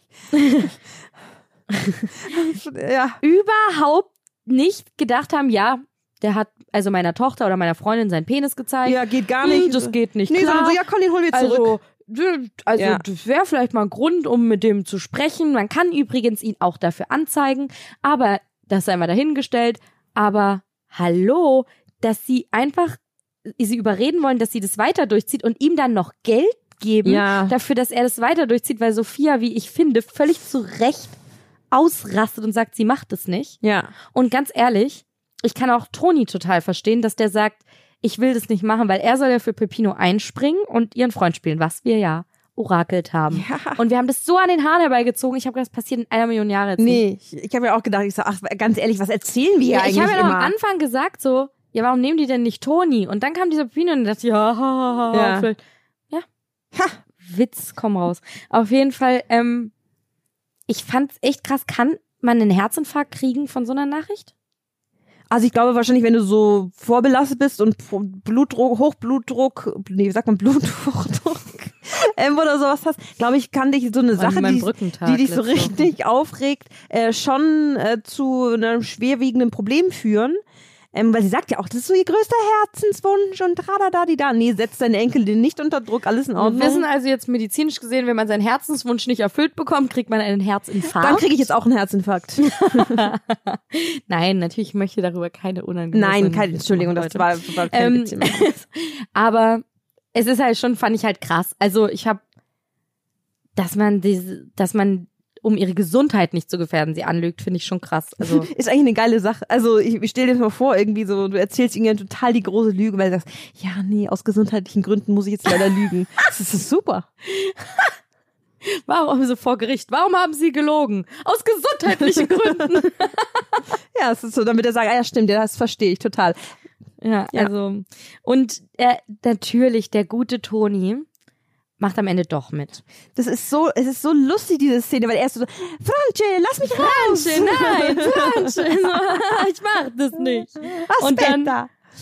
überhaupt nicht gedacht haben, ja, der hat also meiner Tochter oder meiner Freundin seinen Penis gezeigt. Ja, geht gar nicht. Das geht nicht. Nee, sondern so, ja, komm, den holen wir zurück. Das wäre vielleicht mal ein Grund, um mit dem zu sprechen. Man kann übrigens ihn auch dafür anzeigen, aber das sei mal dahingestellt. Aber hallo, dass sie überreden wollen, dass sie das weiter durchzieht und ihm dann noch Geld geben dafür, dass er das weiter durchzieht, weil Sophia, wie ich finde, völlig zu Recht ausrastet und sagt, sie macht es nicht. Ja. Und ganz ehrlich, ich kann auch Toni total verstehen, dass der sagt, ich will das nicht machen, weil er soll ja für Pepino einspringen und ihren Freund spielen, was wir ja orakelt haben. Ja. Und wir haben das so an den Haaren herbeigezogen. Ich habe gedacht, das passiert in 1 Million Jahre jetzt nicht. Nee, ich habe ja auch gedacht, ach, ganz ehrlich, was erzählen wir eigentlich immer? Ich habe ja noch am Anfang gesagt so, ja, warum nehmen die denn nicht Toni? Und dann kam dieser Pepino und dachte, vielleicht, Witz, komm raus. Auf jeden Fall, ich fand's echt krass. Kann man einen Herzinfarkt kriegen von so einer Nachricht? Also ich glaube wahrscheinlich, wenn du so vorbelastet bist und Blutdruck oder sowas hast, glaube ich, kann dich so eine Sache, die dich so richtig aufregt, schon zu einem schwerwiegenden Problem führen. Weil sie sagt ja auch, das ist so ihr größter Herzenswunsch und da. Nee, setzt deine Enkelin nicht unter Druck, alles in Ordnung. Wir wissen also jetzt medizinisch gesehen, wenn man seinen Herzenswunsch nicht erfüllt bekommt, kriegt man einen Herzinfarkt. Dann kriege ich jetzt auch einen Herzinfarkt. Nein, natürlich möchte ich darüber keine unangenehmen. Nein, Entschuldigung, das war kein Witz. Aber es ist halt schon, fand ich halt krass. Also dass man um ihre Gesundheit nicht zu gefährden, sie anlügt, finde ich schon krass. Also ist eigentlich eine geile Sache. Also ich stell dir das mal vor, irgendwie so, du erzählst ihnen total die große Lüge, weil du sagst, ja, nee, aus gesundheitlichen Gründen muss ich jetzt leider lügen. Das ist super. Warum so vor Gericht? Warum haben sie gelogen? Aus gesundheitlichen Gründen. Ja, es ist so, damit er sagt, ja, stimmt, das verstehe ich total. Ja, also und natürlich der gute Toni macht am Ende doch mit. Es ist so lustig, diese Szene, weil er ist so, Franche, lass mich raus! Franche, nein, Franche, ich mach das nicht. Und dann,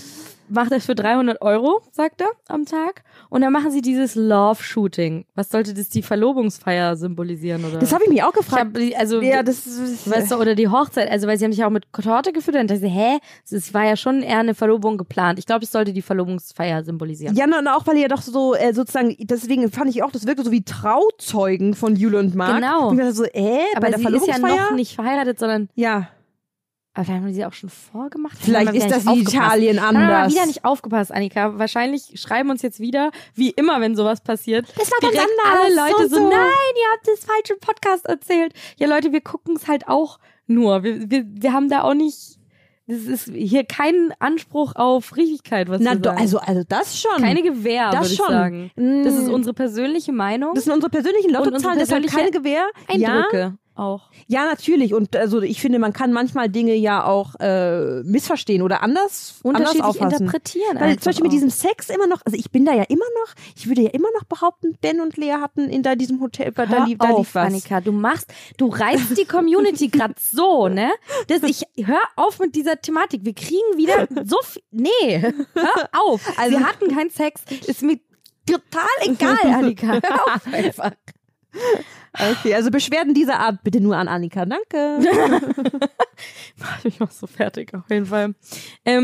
mache das für 300 €, sagt er, am Tag. Und dann machen sie dieses Love-Shooting. Was sollte das, die Verlobungsfeier symbolisieren? Oder? Das habe ich mich auch gefragt. Weißt du, oder die Hochzeit, also weil sie haben sich auch mit Torte gefüttert und dachte, es war ja schon eher eine Verlobung geplant. Ich glaube, es sollte die Verlobungsfeier symbolisieren. Ja, und auch, weil ihr doch so sozusagen, deswegen fand ich auch, das wirkte so wie Trauzeugen von Jule und Marc. Genau. Und ich dachte so, aber bei der sie ist ja Verlobungsfeier? noch nicht verheiratet, sondern... Ja. Aber vielleicht haben die sie auch schon vorgemacht. Vielleicht ist das in Italien Haben wir anders. wieder nicht aufgepasst, Annika. Wahrscheinlich schreiben uns jetzt wieder, wie immer, wenn sowas passiert. Das war ganz direkt anders. alle Leute so, so. nein, ihr habt das falsche im Podcast erzählt. Ja, Leute, wir gucken es halt auch nur. Wir haben da auch nicht, das ist hier kein Anspruch auf Richtigkeit, was wir sagen. Also das schon. Keine Gewähr, würde ich schon. sagen. Das ist unsere persönliche Meinung. Das sind unsere persönlichen Lottozahlen, deshalb keine Gewähr. Eindrücke auch. Ja, natürlich. Und also ich finde, man kann manchmal Dinge ja auch missverstehen oder anders Unterschiedlich auffassen. interpretieren. Weil zum Beispiel mit diesem Sex immer noch, also ich bin da ja immer noch, ich würde ja immer noch behaupten, Ben und Lea hatten in diesem Hotel, da lief was. Annika, du reißt die Community gerade so, ne? Hör auf mit dieser Thematik. Wir kriegen wieder so viel, nee, hör auf. Also, wir hatten keinen Sex, ist mir total egal, Annika. Hör auf einfach. Okay, also Beschwerden dieser Art bitte nur an Annika. Danke. Ich mach so fertig auf jeden Fall. Ja,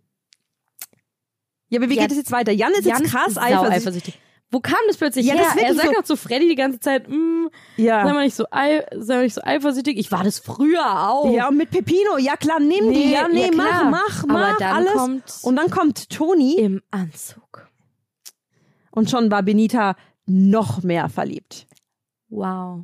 aber wie geht es jetzt weiter? Jan ist jetzt krass eifersüchtig. Wo kam das plötzlich her? Er sagt noch zu Freddy die ganze Zeit, sei mal nicht so eifersüchtig. Ich war das früher auch. Ja, und mit Pepino, ja klar, nimm die. Ja, nee, mach aber dann alles. Und dann kommt Toni im Anzug. Und schon war Benita noch mehr verliebt. Wow.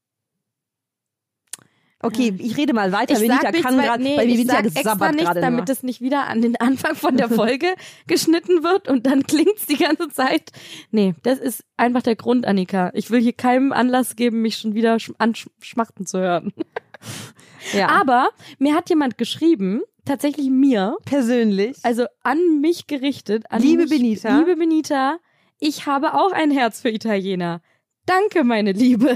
Okay, ich rede mal weiter. Benita kann gerade, weil Benita gesabbert gerade. Damit es nicht wieder an den Anfang von der Folge geschnitten wird und dann klingt's die ganze Zeit. Nee, das ist einfach der Grund, Annika. Ich will hier keinem Anlass geben, mich schon wieder anschmachten zu hören. Ja. Aber mir hat jemand geschrieben, tatsächlich mir. Persönlich. Also an mich gerichtet. Liebe Benita. Liebe Benita, ich habe auch ein Herz für Italiener. Danke, meine Liebe.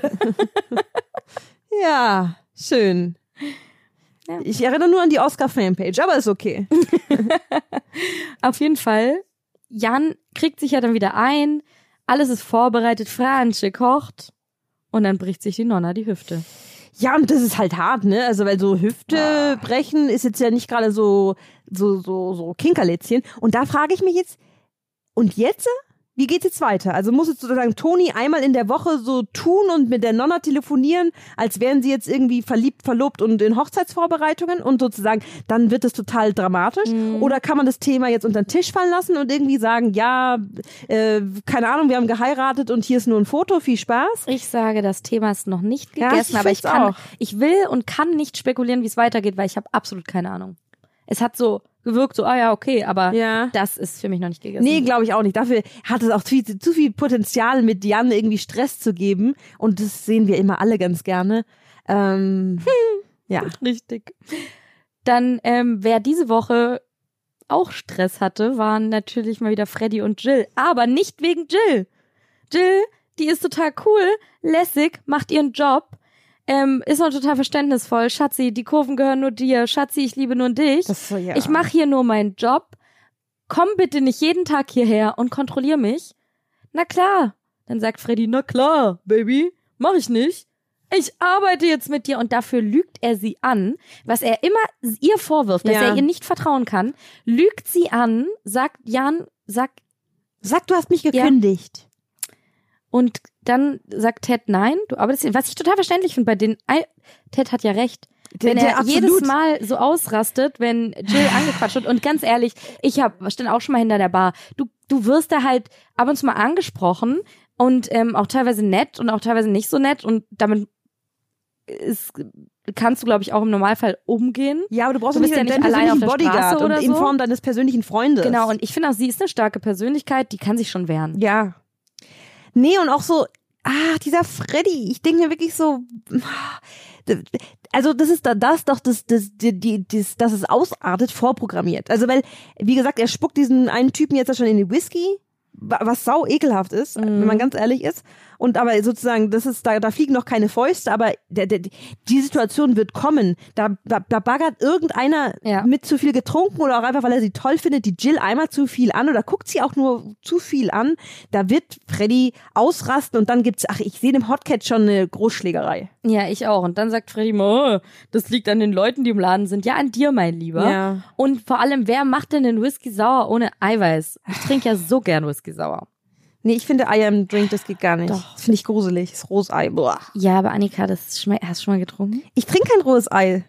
Ja, schön. Ja. Ich erinnere nur an die Oscar-Fanpage, aber ist okay. Auf jeden Fall, Jan kriegt sich ja dann wieder ein, alles ist vorbereitet, Franche kocht und dann bricht sich die Nonna die Hüfte. Ja, und das ist halt hart, ne? Also, weil so Hüfte brechen ist jetzt ja nicht gerade so Kinkerlitzchen. Und da frage ich mich jetzt, und jetzt? Wie geht's jetzt weiter? Also muss jetzt sozusagen Toni einmal in der Woche so tun und mit der Nonna telefonieren, als wären sie jetzt irgendwie verliebt, verlobt und in Hochzeitsvorbereitungen und sozusagen, dann wird es total dramatisch? Oder kann man das Thema jetzt unter den Tisch fallen lassen und irgendwie sagen, ja, keine Ahnung, wir haben geheiratet und hier ist nur ein Foto, viel Spaß? Ich sage, das Thema ist noch nicht gegessen, aber ich will und kann nicht spekulieren, wie es weitergeht, weil ich habe absolut keine Ahnung. Es hat so gewirkt, so, okay, aber das ist für mich noch nicht gegessen. Nee, glaube ich auch nicht. Dafür hat es auch zu viel Potenzial, mit Jan irgendwie Stress zu geben. Und das sehen wir immer alle ganz gerne. Ja. Richtig. Dann, wer diese Woche auch Stress hatte, waren natürlich mal wieder Freddy und Jill. Aber nicht wegen Jill. Jill, die ist total cool, lässig, macht ihren Job. Ist noch total verständnisvoll. Schatzi, die Kurven gehören nur dir. Schatzi, ich liebe nur dich. So, ja. Ich mache hier nur meinen Job. Komm bitte nicht jeden Tag hierher und kontrollier mich. Na klar. Dann sagt Freddy, na klar, Baby, mach ich nicht. Ich arbeite jetzt mit dir. Und dafür lügt er sie an, was er immer ihr vorwirft, dass er ihr nicht vertrauen kann. Lügt sie an, sagt Jan, sag, du hast mich gekündigt. Ja. Und dann sagt Ted, nein, du arbeitest hier. Was ich total verständlich finde bei denen, Ted hat ja recht. Wenn er jedes Mal so ausrastet, wenn Jill angequatscht wird. Und ganz ehrlich, ich stand auch schon mal hinter der Bar. Du wirst da halt ab und zu mal angesprochen und auch teilweise nett und auch teilweise nicht so nett. Und damit kannst du, glaube ich, auch im Normalfall umgehen. Ja, aber du brauchst nicht deinen persönlichen Bodyguard und in Form deines persönlichen Freundes. Genau, und ich finde auch, sie ist eine starke Persönlichkeit, die kann sich schon wehren. Ja. Nee, und auch so, dieser Freddy, ich denke mir wirklich so, also das ist doch dass es ausartet, vorprogrammiert. Also weil, wie gesagt, er spuckt diesen einen Typen jetzt schon in den Whisky was sau ekelhaft ist, wenn man ganz ehrlich ist. Und aber sozusagen, das ist, da fliegen noch keine Fäuste, aber die Situation wird kommen. Da baggert irgendeiner mit zu viel getrunken oder auch einfach, weil er sie toll findet, die Jill einmal zu viel an oder guckt sie auch nur zu viel an. Da wird Freddy ausrasten und dann gibt's, ich sehe im Hotcat schon eine Großschlägerei. Ja, ich auch. Und dann sagt Freddy mal, das liegt an den Leuten, die im Laden sind. Ja, an dir, mein Lieber. Ja. Und vor allem, wer macht denn den Whisky sauer ohne Eiweiß? Ich trinke ja so gern Whisky sauer. Nee, ich finde Eier im Drink, das geht gar nicht. Doch. Das finde ich gruselig. Das rohes Ei. Boah. Ja, aber Annika, hast du schon mal getrunken? Ich trinke kein rohes Ei.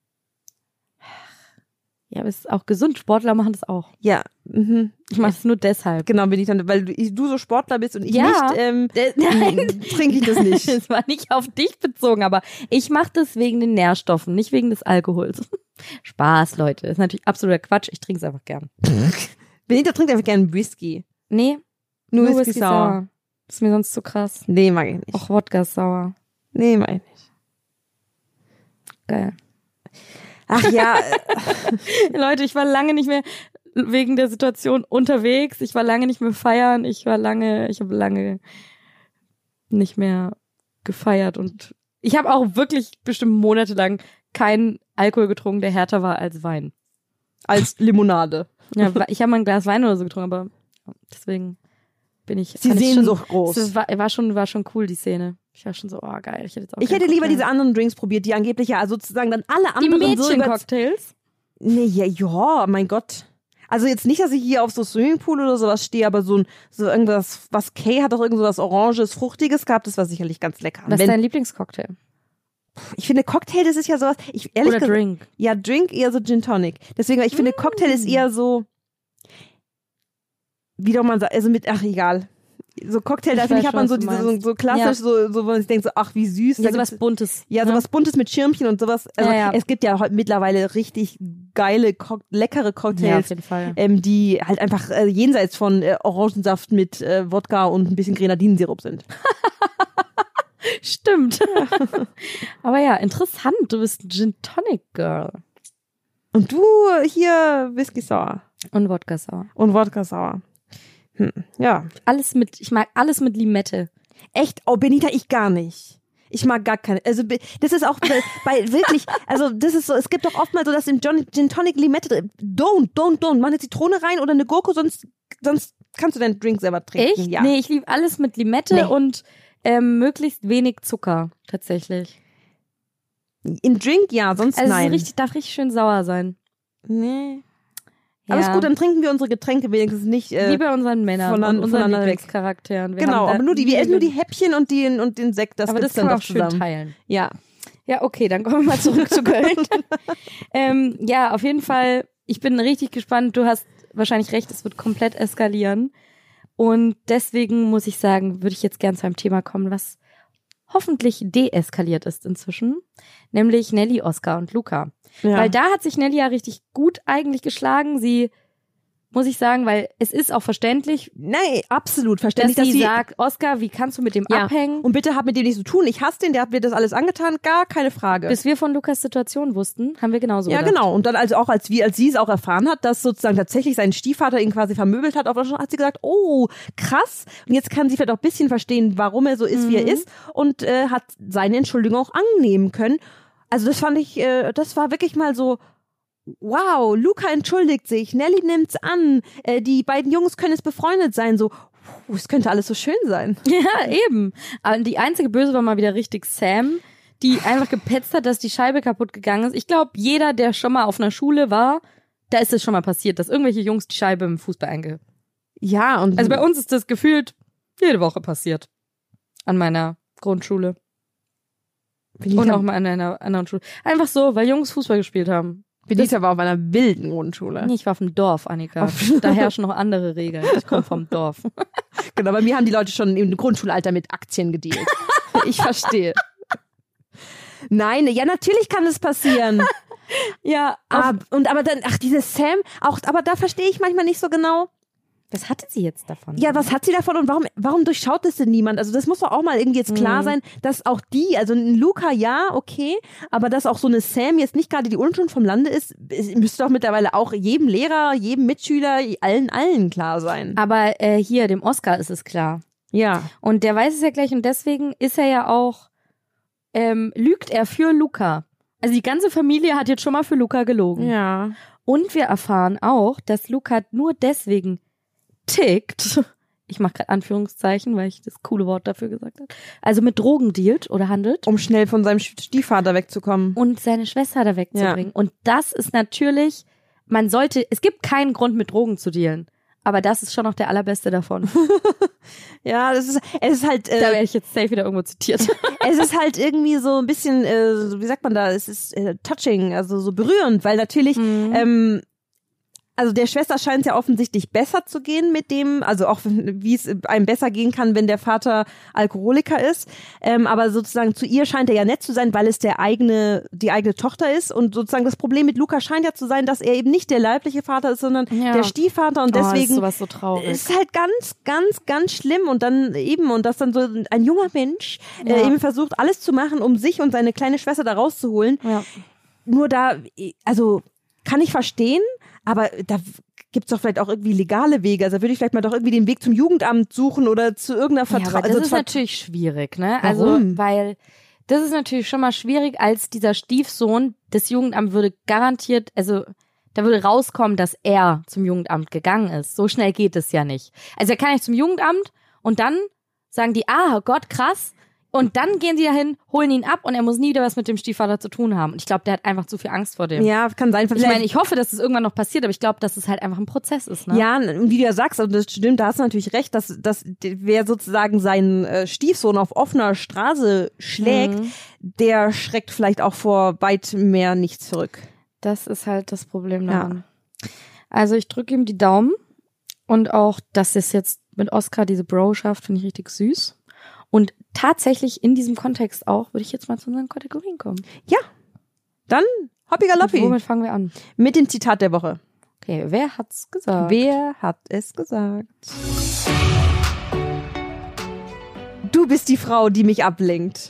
Ja, aber es ist auch gesund. Sportler machen das auch. Ja. Mhm. Ich mache es nur deshalb. Genau, bin ich dann, weil du so Sportler bist und ich Ja. nicht, Nein. trinke ich das nicht. Es war nicht auf dich bezogen, aber ich mache das wegen den Nährstoffen, nicht wegen des Alkohols. Spaß, Leute. Das ist natürlich absoluter Quatsch. Ich trinke es einfach gern. Benita trinkt einfach gerne Whisky. Nee, Nur Whisky sauer. Das ist mir sonst zu krass. Nee, mag ich nicht. Auch Wodka ist sauer. Nee, mag ich nicht. Geil. Ach ja. Leute, ich war lange nicht mehr wegen der Situation unterwegs. Ich war lange nicht mehr feiern. Ich habe lange nicht mehr gefeiert und ich habe auch wirklich bestimmt monatelang keinen Alkohol getrunken, der härter war als Wein. Als Limonade. Ja, ich habe mal ein Glas Wein oder so getrunken, aber deswegen bin ich. Sie sehen so groß. Es war schon cool, die Szene. Ich war schon so, oh geil. Ich hätte lieber diese anderen Drinks probiert, die angeblich ja sozusagen dann alle die anderen Mädchen-Cocktails? Nee, ja, mein Gott. Also jetzt nicht, dass ich hier auf so Swimmingpool oder sowas stehe, aber so irgendwas, was Kay hat auch irgend so was Oranges, Fruchtiges gehabt, das war sicherlich ganz lecker. Was ist dein Lieblingscocktail? Ich finde Cocktail, das ist ja sowas, Oder Drink? Ja, Drink eher so Gin Tonic. Deswegen, ich finde Cocktail ist eher so, wie doch man sagt, also egal. So Cocktail, da finde ich, hat man so diese, so klassisch, so, wo man sich denkt, so, ach, wie süß. Ja, sowas Buntes. Ja, sowas Buntes mit Schirmchen und sowas. Also, es gibt ja heute mittlerweile richtig geile, leckere Cocktails. Ja, auf jeden Fall. Die halt einfach jenseits von Orangensaft mit Wodka und ein bisschen Grenadinensirup sind. Stimmt. Aber ja, interessant. Du bist ein Gin Tonic Girl. Und du hier Whisky Sour. Und Wodka Sour. Und Wodka Sour. Ja. Ich mag alles mit Limette. Echt? Oh, Benita, ich gar nicht. Ich mag gar keine. Also, das ist auch bei wirklich, also, das ist so, es gibt doch oft mal so, dass im Gin Tonic Limette drin. Don't. Mach eine Zitrone rein oder eine Gurke, sonst kannst du deinen Drink selber trinken. Echt? Ja. Nee, ich liebe alles mit Limette und möglichst wenig Zucker, tatsächlich. Im Drink ja, sonst also nein. Also darf richtig schön sauer sein. Nee. Ja. Aber ist gut, dann trinken wir unsere Getränke wenigstens nicht wie bei unseren Männern und unseren weg. Lieblingscharakteren. Genau, aber wir essen nur die Häppchen und den Sekt, das aber das kann man auch schön teilen. Ja. Ja, okay, dann kommen wir mal zurück zu Köln. Ja, auf jeden Fall, ich bin richtig gespannt. Du hast wahrscheinlich recht, es wird komplett eskalieren. Und deswegen muss ich sagen, würde ich jetzt gern zu einem Thema kommen, was hoffentlich deeskaliert ist inzwischen. Nämlich Nelly, Oskar und Luca. Ja. Weil da hat sich Nelly ja richtig gut eigentlich geschlagen. Sie, muss ich sagen, weil es ist auch verständlich. Nein, absolut verständlich. Dass sie sagt, Oskar, wie kannst du mit dem abhängen? Und bitte hab mit dem nichts zu tun. Ich hasse den, der hat mir das alles angetan. Gar keine Frage. Bis wir von Lukas Situation wussten, haben wir genauso gedacht. Ja, genau. Und dann also auch, als sie es auch erfahren hat, dass sozusagen tatsächlich sein Stiefvater ihn quasi vermöbelt hat, hat sie gesagt, oh, krass. Und jetzt kann sie vielleicht auch ein bisschen verstehen, warum er so ist, wie er ist. Und hat seine Entschuldigung auch annehmen können. Also das fand ich, das war wirklich mal so, wow, Luca entschuldigt sich, Nelly nimmt's an, die beiden Jungs können jetzt befreundet sein, so, es könnte alles so schön sein. Ja, eben. Aber die einzige Böse war mal wieder richtig Sam, die einfach gepetzt hat, dass die Scheibe kaputt gegangen ist. Ich glaube, jeder, der schon mal auf einer Schule war, da ist es schon mal passiert, dass irgendwelche Jungs die Scheibe im Fußball Ja, und also bei uns ist das gefühlt jede Woche passiert. An meiner Grundschule. Und auch mal an einer anderen Schule. Einfach so, weil Jungs Fußball gespielt haben. Benita war auf einer wilden Grundschule. Nee, ich war auf dem Dorf, Annika. Da herrschen noch andere Regeln. Ich komme vom Dorf. Genau, bei mir haben die Leute schon im Grundschulalter mit Aktien gedealt. Ich verstehe. Nein, ja, natürlich kann das passieren. Ja. Aber dann, diese Sam, auch, aber da verstehe ich manchmal nicht so genau. Was hatte sie jetzt davon? Ja, was hat sie davon und warum durchschaut das denn niemand? Also das muss doch auch mal irgendwie jetzt klar sein, dass auch also ein Luca, ja, okay, aber dass auch so eine Sam jetzt nicht gerade die Unschuld vom Lande ist, müsste doch mittlerweile auch jedem Lehrer, jedem Mitschüler, allen klar sein. Aber hier, dem Oscar ist es klar. Ja. Und der weiß es ja gleich und deswegen ist er ja auch, lügt er für Luca. Also die ganze Familie hat jetzt schon mal für Luca gelogen. Ja. Und wir erfahren auch, dass Luca nur deswegen tickt, ich mache gerade Anführungszeichen, weil ich das coole Wort dafür gesagt habe, also mit Drogen dealt oder handelt. Um schnell von seinem Stiefvater wegzukommen. Und seine Schwester da wegzubringen. Ja. Und das ist natürlich, es gibt keinen Grund mit Drogen zu dealen. Aber das ist schon noch der allerbeste davon. Ja, es ist halt. Da werde ich jetzt safe wieder irgendwo zitiert. Es ist halt irgendwie so ein bisschen, wie sagt man da, es ist touching, also so berührend, weil natürlich, also der Schwester scheint es ja offensichtlich besser zu gehen mit dem, also auch wie es einem besser gehen kann, wenn der Vater Alkoholiker ist. Aber sozusagen zu ihr scheint er ja nett zu sein, weil es die eigene Tochter ist. Und sozusagen das Problem mit Luca scheint ja zu sein, dass er eben nicht der leibliche Vater ist, sondern der Stiefvater. Und deswegen ist sowas so traurig. Ist halt ganz, ganz, ganz schlimm. Und dann eben, und dass dann so ein junger Mensch eben versucht, alles zu machen, um sich und seine kleine Schwester da rauszuholen. Ja. Nur da, also kann ich verstehen, aber da gibt's doch vielleicht auch irgendwie legale Wege. Also würde ich vielleicht mal doch irgendwie den Weg zum Jugendamt suchen oder zu irgendeiner Vertrauung. Ja, aber das ist natürlich schwierig, ne? Warum? Also, weil das ist natürlich schon mal schwierig, als dieser Stiefsohn, das Jugendamt würde garantiert, also da würde rauskommen, dass er zum Jugendamt gegangen ist. So schnell geht es ja nicht. Also er kann nicht zum Jugendamt und dann sagen die, oh Gott, krass. Und dann gehen sie dahin, holen ihn ab und er muss nie wieder was mit dem Stiefvater zu tun haben. Und ich glaube, der hat einfach zu viel Angst vor dem. Ja, kann sein. Ich meine, ich hoffe, dass das irgendwann noch passiert, aber ich glaube, dass es halt einfach ein Prozess ist. Ne? Ja, und wie du ja sagst, also das stimmt, da hast du natürlich recht, dass wer sozusagen seinen Stiefsohn auf offener Straße schlägt, der schreckt vielleicht auch vor weit mehr nicht zurück. Das ist halt das Problem daran. Ja. Also ich drücke ihm die Daumen und auch, dass es jetzt mit Oscar diese Bro schafft, finde ich richtig süß. Und tatsächlich in diesem Kontext auch, würde ich jetzt mal zu unseren Kategorien kommen. Ja, dann Hoppi Galoppi. Womit fangen wir an? Mit dem Zitat der Woche. Okay, wer hat's gesagt? Wer hat es gesagt? Du bist die Frau, die mich ablenkt.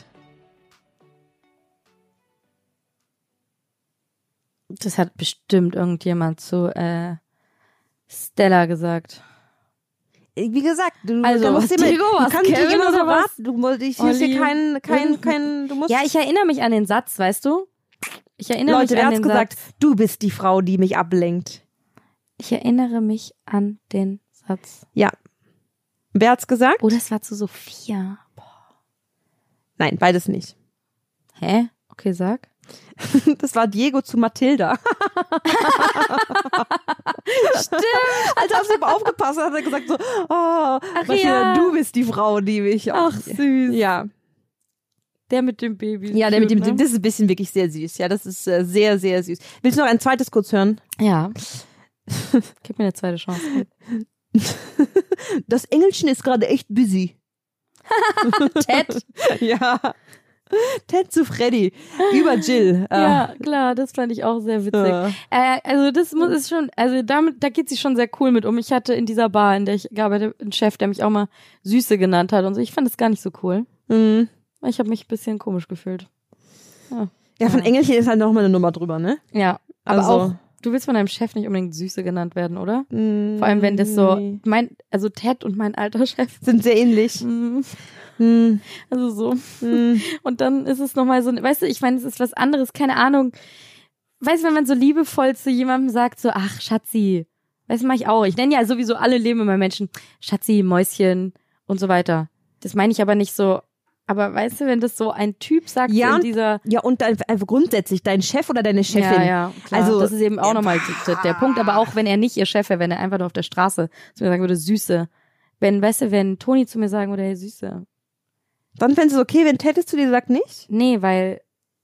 Das hat bestimmt irgendjemand zu Stella gesagt. Wie gesagt, du musst kannst nicht immer so warten. Du musst hier kein, du musst. Ja, ich erinnere mich an den Satz, weißt du? Ich erinnere mich an den gesagt, Satz. Du bist die Frau, die mich ablenkt. Ich erinnere mich an den Satz. Ja. Wer hat's gesagt? Oh, das war zu Sophia. Boah. Nein, beides nicht. Hä? Okay, sag. Das war Diego zu Mathilda. Stimmt. Als hast du aufgepasst, hat er gesagt so, Mathilda, du bist die Frau, die mich. Ach, süß. Ja. Der mit dem Baby. Ja, der mit dem, das ist ein bisschen wirklich sehr süß. Ja, das ist sehr, sehr süß. Willst du noch ein zweites kurz hören? Ja. Gib mir eine zweite Chance. Das Engelchen ist gerade echt busy. Ted. Ja. Ted zu Freddy über Jill. Ja, klar, das fand ich auch sehr witzig. Also das ist schon, also da geht sie schon sehr cool mit um. Ich hatte in dieser Bar, in der ich gearbeitet habe, einen Chef, der mich auch mal Süße genannt hat und so. Ich fand das gar nicht so cool. Mhm. Ich habe mich ein bisschen komisch gefühlt. Ja, von Engelchen ist halt nochmal eine Nummer drüber, ne? Ja, aber also auch, du willst von deinem Chef nicht unbedingt Süße genannt werden, oder? Vor allem, wenn das so, also Ted und mein alter Chef sind sehr ähnlich. Also so. Und dann ist es nochmal so, weißt du, ich meine, es ist was anderes, keine Ahnung. Weißt du, wenn man so liebevoll zu jemandem sagt, so, ach, Schatzi, weißt du, mach ich auch. Ich nenne ja sowieso alle Leben immer Menschen Schatzi, Mäuschen und so weiter. Das meine ich aber nicht so. Aber weißt du, wenn das so ein Typ sagt in dieser... Ja, und also grundsätzlich dein Chef oder deine Chefin. Ja, klar. Also das ist eben auch nochmal der Punkt. Aber auch wenn er nicht ihr Chef wäre, wenn er einfach nur auf der Straße zu mir sagen würde, Süße. Wenn Toni zu mir sagen würde, hey, Süße. Dann fändest du es okay, wenn Ted es zu dir sagt, nicht? Nee, weil...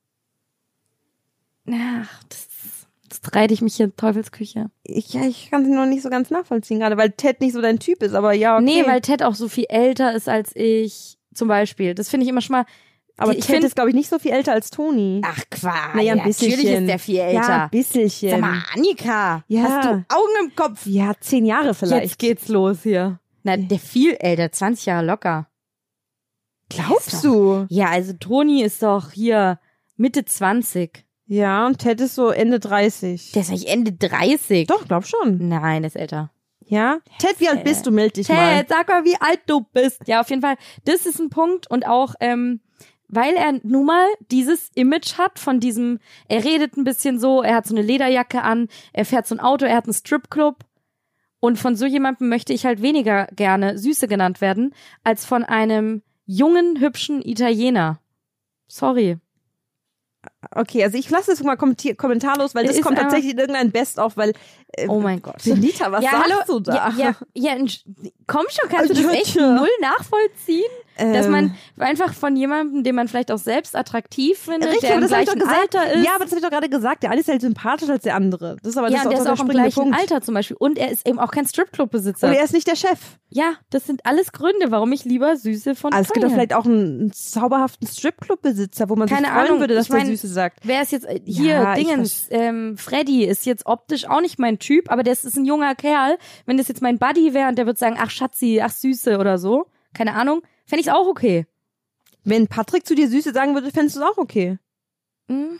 Ach, das reite ich mich hier in Teufelsküche. Ich kann es noch nicht so ganz nachvollziehen gerade, weil Ted nicht so dein Typ ist, aber ja, okay. Nee, weil Ted auch so viel älter ist als ich... Zum Beispiel. Das finde ich immer schon mal, Aber Ich Ted find- ist, glaube ich, nicht so viel älter als Toni. Ach Quatsch. Naja, ein bisschen. Natürlich ist der viel älter. Ja, ein bisschen. Sag mal, Annika, Ja. hast du Augen im Kopf? Ja, 10 Jahre vielleicht. Jetzt geht's los hier. Na, der viel älter, 20 Jahre locker. Glaubst du? Ja, also Toni ist doch hier Mitte 20. Ja, und Ted ist so Ende 30. Der ist eigentlich Ende 30. Doch, glaub schon. Nein, der ist älter. Ja? Ted, wie alt bist du? Meld dich mal. Ted, sag mal, wie alt du bist. Ja, auf jeden Fall. Das ist ein Punkt und auch, weil er nun mal dieses Image hat von diesem, er redet ein bisschen so, er hat so eine Lederjacke an, er fährt so ein Auto, er hat einen Stripclub. Und von so jemandem möchte ich halt weniger gerne Süße genannt werden, als von einem jungen, hübschen Italiener. Sorry. Okay, also ich lasse es mal kommentarlos, weil das Ist kommt einfach- tatsächlich in irgendein Best-of, weil Oh mein Gott. Benita, was sagst du da? Ja, komm schon, kannst du das echt Ja. null nachvollziehen? Dass man einfach von jemandem, den man vielleicht auch selbst attraktiv findet, Richtig, der aber im das hab ich gleichen doch gesagt. Alter ist. Ja, aber das habe ich doch gerade gesagt. Der eine ist halt sympathischer als der andere. Das ist aber Ja, das und der ist auch im springende gleichen Punkt. Alter zum Beispiel. Und er ist eben auch kein Stripclub-Besitzer. Und er ist nicht der Chef. Ja, das sind alles Gründe, warum ich lieber Süße von Also es gibt doch Teuer. vielleicht auch einen zauberhaften Stripclub-Besitzer, wo man Keine sich freuen Ahnung, würde, dass ich mein, der Süße sagt. Wer ist jetzt hier, Ja, ich Dingens, Freddy ist jetzt optisch auch nicht mein Typ, aber das ist ein junger Kerl. Wenn das jetzt mein Buddy wäre und der würde sagen, ach Schatzi, ach Süße oder so, keine Ahnung, fände ich es auch okay. Wenn Patrick zu dir Süße sagen würde, fändest du es auch okay. Hm?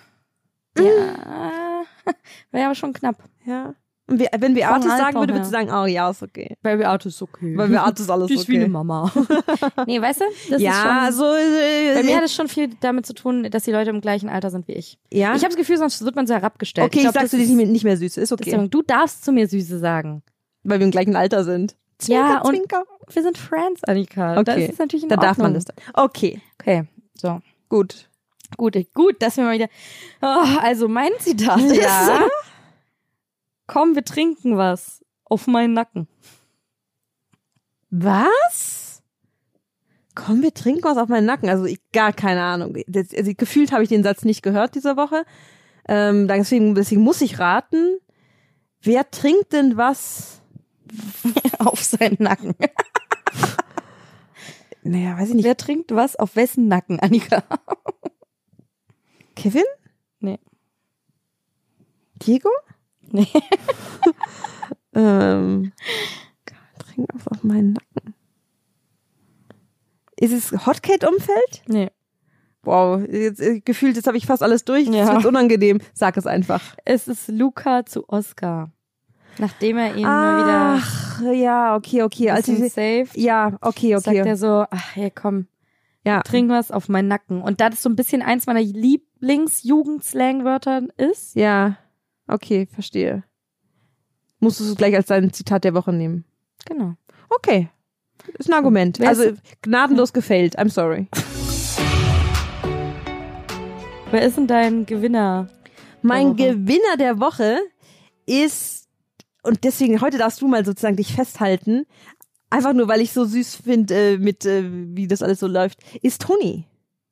Ja, wäre aber schon knapp. Ja. Und wenn Beate Vom sagen Alter würde, her. würdest du sagen, oh ja, ist okay. Bei Beate ist okay. Bei Beate ist alles Die ist wie okay. eine Mama. Nee, weißt du? Das ist Ja, schon, also bei mir hat es schon viel damit zu tun, dass die Leute im gleichen Alter sind wie ich. ja. Ich habe das Gefühl, sonst wird man so herabgestellt. Okay, ich glaub, sag das zu dir ist- nicht mehr Süße, ist okay. Deswegen, du darfst zu mir Süße sagen. Weil wir im gleichen Alter sind. Ja, und Zwinker. wir sind Friends, Annika. Da Okay. ist es natürlich in Da Ordnung. darf man das dann. Okay, Okay, so. gut. Gut, dass wir mal wieder... Oh, also mein Zitat ist... Ja. Komm, wir trinken was. Auf meinen Nacken. Was? Komm, wir trinken was auf meinen Nacken. Also ich gar keine Ahnung. Also, gefühlt habe ich den Satz nicht gehört diese Woche. Deswegen muss ich raten. Wer trinkt denn was? Auf seinen Nacken. Naja, weiß ich nicht. Wer trinkt was auf wessen Nacken, Annika? Kevin? Nee. Diego? Nee. Trink was auf meinen Nacken. Ist es Hotcake-Umfeld? Nee. Wow, gefühlt, jetzt habe ich fast alles durch. Das Ja. wird unangenehm. Sag es einfach. Es ist Luca zu Oscar. Nachdem er ihn mal wieder... Ach, ja, okay. Als bisschen ich, saved, ja, okay. sagt er so, ach, hey, komm, Ja. trink was auf meinen Nacken. Und da das so ein bisschen eins meiner Lieblings-Jugend-Slang-Wörter ist, Ja, okay, verstehe. Musst du es gleich als dein Zitat der Woche nehmen. genau. Okay, ist ein Argument. Wer ist- Also gnadenlos gefällt. I'm sorry. Wer ist denn dein Gewinner? Mein der Woche? Gewinner der Woche ist, und deswegen heute darfst du mal sozusagen dich festhalten, einfach nur, weil ich so süß finde, wie das alles so läuft, ist Toni.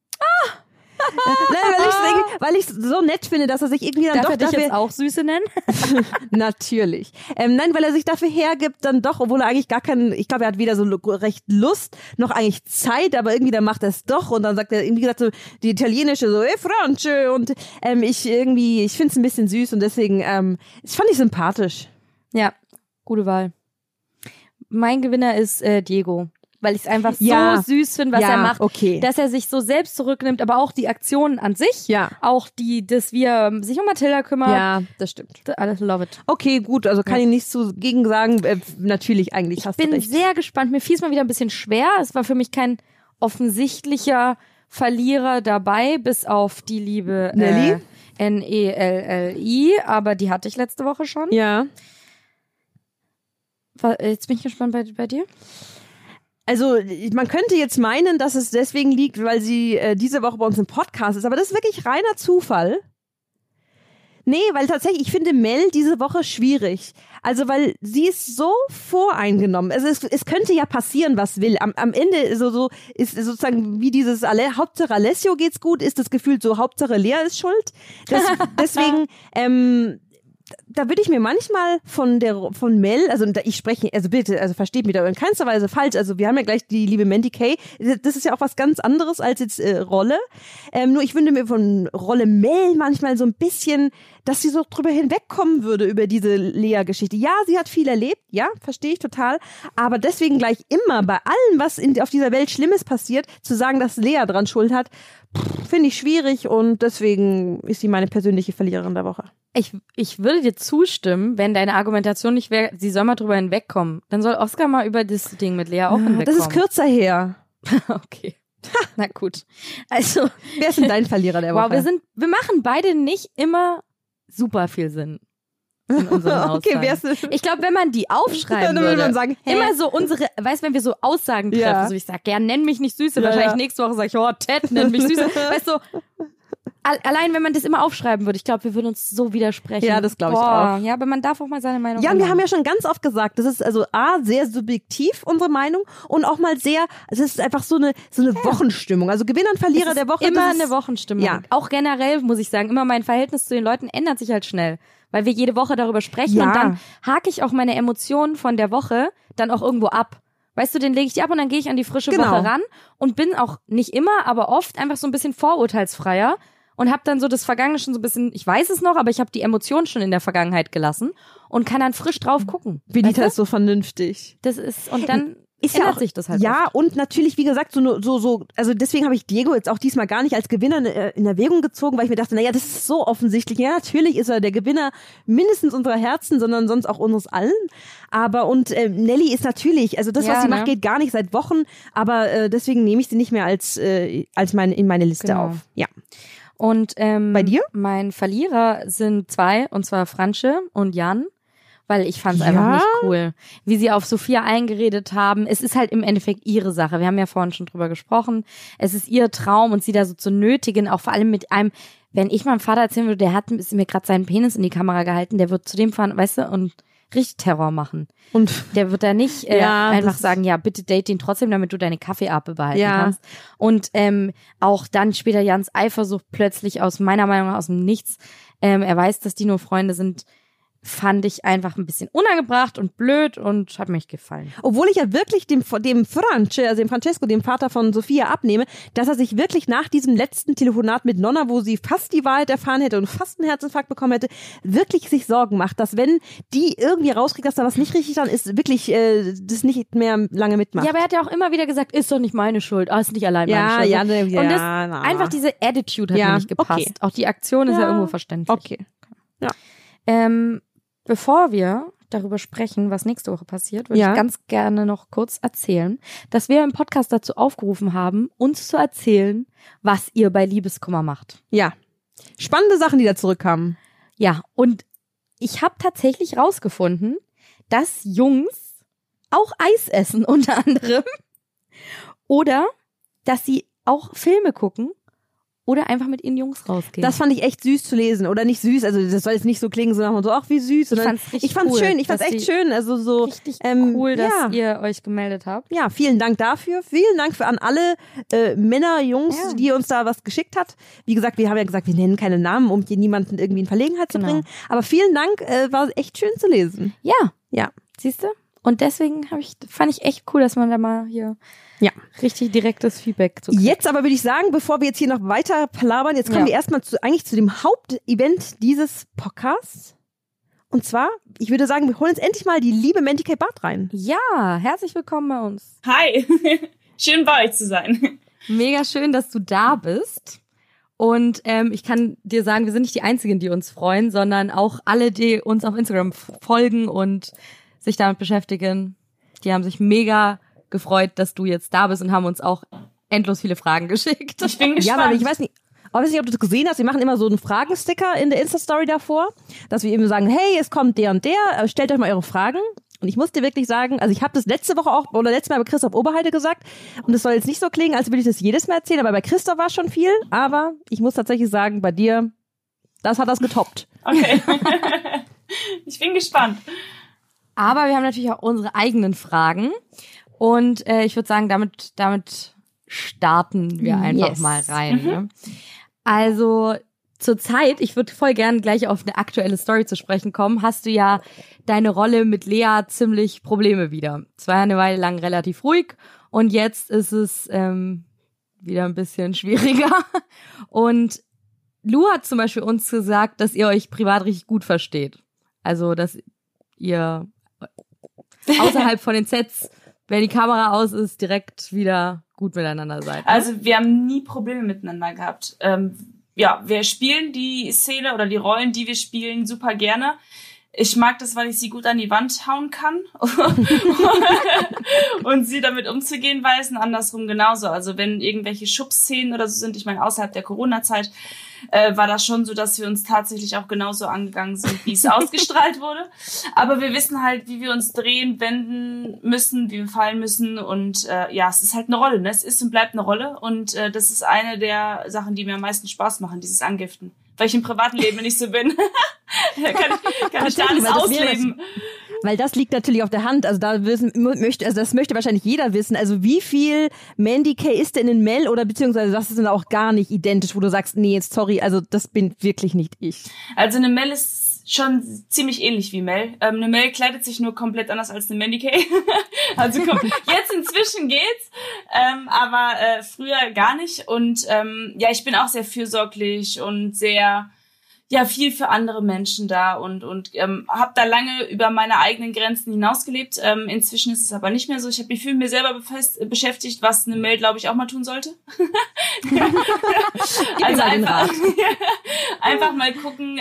Nein, weil ich so nett finde, dass er sich irgendwie dann Darf doch er dich dafür... jetzt auch Süße nennen? Natürlich. Nein, weil er sich dafür hergibt, dann doch, obwohl er eigentlich gar keinen, ich glaube, er hat weder so recht Lust, noch eigentlich Zeit, aber irgendwie dann macht er es doch und dann sagt er, irgendwie gesagt, so die italienische so, France und ich finde es ein bisschen süß und deswegen, das fand ich sympathisch. Ja, gute Wahl. Mein Gewinner ist Diego, weil ich es einfach Ja. so süß finde, was Ja, er macht. okay. Dass er sich so selbst zurücknimmt, aber auch die Aktionen an sich. Ja. Auch dass wir sich um Mathilda kümmern. Ja, das stimmt. Alles love it. Okay, gut, also kann ich nichts zu gegen sagen, natürlich eigentlich hast du Bin recht. sehr gespannt. Mir fiel es mal wieder ein bisschen schwer. Es war für mich kein offensichtlicher Verlierer dabei, bis auf die liebe Nelly? Nelli, aber die hatte ich letzte Woche schon. Ja. Jetzt bin ich gespannt bei dir. Also man könnte jetzt meinen, dass es deswegen liegt, weil sie diese Woche bei uns im Podcast ist, aber das ist wirklich reiner Zufall. Nee, weil tatsächlich, ich finde Mel diese Woche schwierig. Also, weil sie ist so voreingenommen. Also, es könnte ja passieren, was will. Am Ende so ist sozusagen wie dieses Hauptsache Alessio geht's gut, ist das Gefühl so, Hauptsache Lea ist schuld. Deswegen, da würde ich mir manchmal von Mel, also ich spreche, also bitte, also versteht mich da in keinster Weise falsch, also wir haben ja gleich die liebe Mandy Kay, das ist ja auch was ganz anderes als jetzt Rolle, nur ich wünsche mir von Rolle Mel manchmal so ein bisschen, dass sie so drüber hinwegkommen würde über diese Lea-Geschichte. Ja, sie hat viel erlebt, ja, verstehe ich total, aber deswegen gleich immer bei allem, was auf dieser Welt Schlimmes passiert, zu sagen, dass Lea dran Schuld hat, finde ich schwierig und deswegen ist sie meine persönliche Verliererin der Woche. Ich würde dir zustimmen, wenn deine Argumentation nicht wäre, sie soll mal drüber hinwegkommen. Dann soll Oscar mal über das Ding mit Lea auch hinwegkommen. Das ist kürzer her. Okay. Na gut. Also. Wer ist denn dein Verlierer der Woche? Wow, wir machen beide nicht immer super viel Sinn. In unserem okay, wer ist ich glaube, wenn man die aufschreiben dann würde, man sagen, immer so weißt du, wenn wir so Aussagen treffen, Ja. so ich sag, nenn mich nicht Süße, Ja, wahrscheinlich ja. nächste Woche sag ich, Ted, nenn mich Süße. Weißt du, allein wenn man das immer aufschreiben würde, ich glaube, wir würden uns so widersprechen. Ja, das glaube ich auch. Ja, aber man darf auch mal seine Meinung Ja, wir ändern. haben ja schon ganz oft gesagt, das ist also sehr subjektiv, unsere Meinung, und auch mal sehr, es ist einfach so eine Wochenstimmung. Also Gewinner und Verlierer der Woche. Immer das ist, eine Wochenstimmung. Ja. Auch generell muss ich sagen, immer mein Verhältnis zu den Leuten ändert sich halt schnell, weil wir jede Woche darüber sprechen Ja. und dann hake ich auch meine Emotionen von der Woche dann auch irgendwo ab. Weißt du, den lege ich die ab und dann gehe ich an die frische Genau. Woche ran und bin auch nicht immer, aber oft einfach so ein bisschen vorurteilsfreier und habe dann so das Vergangene schon so ein bisschen, ich weiß es noch, aber ich habe die Emotionen schon in der Vergangenheit gelassen und kann dann frisch drauf gucken. Benita Weißt ist so vernünftig. du? Das ist, und dann Ist ja ändert auch, sich das halt ja, oft. und natürlich, wie gesagt, also deswegen habe ich Diego jetzt auch diesmal gar nicht als Gewinner in Erwägung gezogen, weil ich mir dachte, naja, das ist so offensichtlich. Ja, natürlich ist er der Gewinner mindestens unserer Herzen, sondern sonst auch unseres allen. Aber und Nelly ist natürlich, also das, Ja, was sie ne? macht, geht gar nicht seit Wochen, aber deswegen nehme ich sie nicht mehr in meine Liste Genau. auf. Ja. Und Bei dir? Mein Verlierer sind 2, und zwar Fransche und Jan, weil ich fand es einfach Ja? nicht cool, wie sie auf Sophia eingeredet haben. Es ist halt im Endeffekt ihre Sache. Wir haben ja vorhin schon drüber gesprochen. Es ist ihr Traum und sie da so zu nötigen, auch vor allem mit einem, wenn ich meinem Vater erzählen würde, der hat mir gerade seinen Penis in die Kamera gehalten, der wird zu dem fahren, weißt du, und richtig Terror machen. Und Der wird da nicht Ja, einfach das- sagen, ja, bitte date ihn trotzdem, damit du deine Kaffeeappe behalten Ja. kannst. Und auch dann später Jans Eifersucht plötzlich aus meiner Meinung nach aus dem Nichts. Er weiß, dass die nur Freunde sind, fand ich einfach ein bisschen unangebracht und blöd und hat mir nicht gefallen. obwohl ich ja wirklich dem Francesco, dem Vater von Sophia, abnehme, dass er sich wirklich nach diesem letzten Telefonat mit Nonna, wo sie fast die Wahrheit erfahren hätte und fast einen Herzinfarkt bekommen hätte, wirklich sich Sorgen macht, dass wenn die irgendwie rauskriegt, dass da was nicht richtig dran ist, wirklich das nicht mehr lange mitmacht. Ja, aber er hat ja auch immer wieder gesagt, ist doch nicht meine Schuld, ist nicht allein meine Schuld. Und das, einfach diese Attitude hat Ja, mir nicht gepasst. okay. Auch die Aktion ist ja Ja, irgendwo verständlich. okay. Bevor wir darüber sprechen, was nächste Woche passiert, würde Ja. ich ganz gerne noch kurz erzählen, dass wir im Podcast dazu aufgerufen haben, uns zu erzählen, was ihr bei Liebeskummer macht. Ja. Spannende Sachen, die da zurückkamen. Ja, und ich habe tatsächlich rausgefunden, dass Jungs auch Eis essen, unter anderem. Oder dass sie auch Filme gucken oder einfach mit ihren Jungs rausgehen. Das fand ich echt süß zu lesen. Oder nicht süß, also das soll jetzt nicht so klingen, sondern so, ach, wie süß. Sondern ich fand's cool, schön, ich fand's dass echt sie- schön. Also so Richtig cool, dass ja. ihr euch gemeldet habt. Ja, vielen Dank dafür. Vielen Dank an alle Männer, Jungs, Ja. die uns da was geschickt hat. Wie gesagt, wir haben ja gesagt, wir nennen keine Namen, um hier niemanden irgendwie in Verlegenheit zu Genau. bringen. Aber vielen Dank, war echt schön zu lesen. Ja, Ja. siehst du? Und deswegen fand ich echt cool, dass man da mal hier Ja. richtig direktes Feedback zu kriegt. Jetzt aber würde ich sagen, bevor wir jetzt hier noch weiter plaudern, jetzt kommen Ja. wir erstmal eigentlich zu dem Hauptevent dieses Podcasts. Und zwar, ich würde sagen, wir holen uns endlich mal die liebe Mandy Kay Barth rein. Ja, herzlich willkommen bei uns. Hi, schön bei euch zu sein. Mega schön, dass du da bist. Und ich kann dir sagen, wir sind nicht die Einzigen, die uns freuen, sondern auch alle, die uns auf Instagram folgen und sich damit beschäftigen. Die haben sich mega gefreut, dass du jetzt da bist und haben uns auch endlos viele Fragen geschickt. Ich bin Ja, gespannt. aber ich weiß nicht, ob du das gesehen hast. Wir machen immer so einen Fragensticker in der Insta-Story davor, dass wir eben sagen, hey, es kommt der und der, stellt euch mal eure Fragen. Und ich muss dir wirklich sagen, also ich habe das letztes Mal bei Christoph Oberheide gesagt und es soll jetzt nicht so klingen, als würde ich das jedes Mal erzählen, aber bei Christoph war schon viel, aber ich muss tatsächlich sagen, bei dir, das hat das getoppt. Okay. Ich bin gespannt. Aber wir haben natürlich auch unsere eigenen Fragen. Und ich würde sagen, damit starten wir einfach Yes. mal rein. Ne? Also zur Zeit, ich würde voll gern gleich auf eine aktuelle Story zu sprechen kommen, hast du ja deine Rolle mit Lea ziemlich Probleme wieder. Es war ja eine Weile lang relativ ruhig und jetzt ist es wieder ein bisschen schwieriger. Und Lou hat zum Beispiel uns gesagt, dass ihr euch privat richtig gut versteht. Also, dass ihr außerhalb von den Sets, wenn die Kamera aus ist, direkt wieder gut miteinander seid. Ne? Also wir haben nie Probleme miteinander gehabt. Ja, wir spielen die Szene oder die Rollen, die wir spielen, super gerne. Ich mag das, weil ich sie gut an die Wand hauen kann und sie damit umzugehen weiß und andersrum genauso. Also wenn irgendwelche Schubsszenen oder so sind, ich meine, außerhalb der Corona-Zeit war das schon so, dass wir uns tatsächlich auch genauso angegangen sind, wie es ausgestrahlt wurde. Aber wir wissen halt, wie wir uns drehen, wenden müssen, wie wir fallen müssen und ja, es ist halt eine Rolle, ne? Es ist und bleibt eine Rolle und das ist eine der Sachen, die mir am meisten Spaß machen, dieses Angiften. Weil ich im privaten Leben nicht so bin. kann ich da alles ausleben. Weil das liegt natürlich auf der Hand. Also das möchte wahrscheinlich jeder wissen. Also wie viel Mandy Kay ist denn in Mel oder beziehungsweise was ist denn auch gar nicht identisch, wo du sagst, nee, jetzt sorry, also das bin wirklich nicht ich. Also eine Mel ist schon ziemlich ähnlich wie Mel. Eine Mel kleidet sich nur komplett anders als eine Mandy Kay. Also jetzt inzwischen geht's, aber früher gar nicht. Und ja, ich bin auch sehr fürsorglich und sehr viel für andere Menschen da und habe da lange über meine eigenen Grenzen hinausgelebt. Inzwischen ist es aber nicht mehr so. Ich habe mich viel mit mir selber beschäftigt, was eine Mel, glaube ich, auch mal tun sollte. Also einfach mal gucken,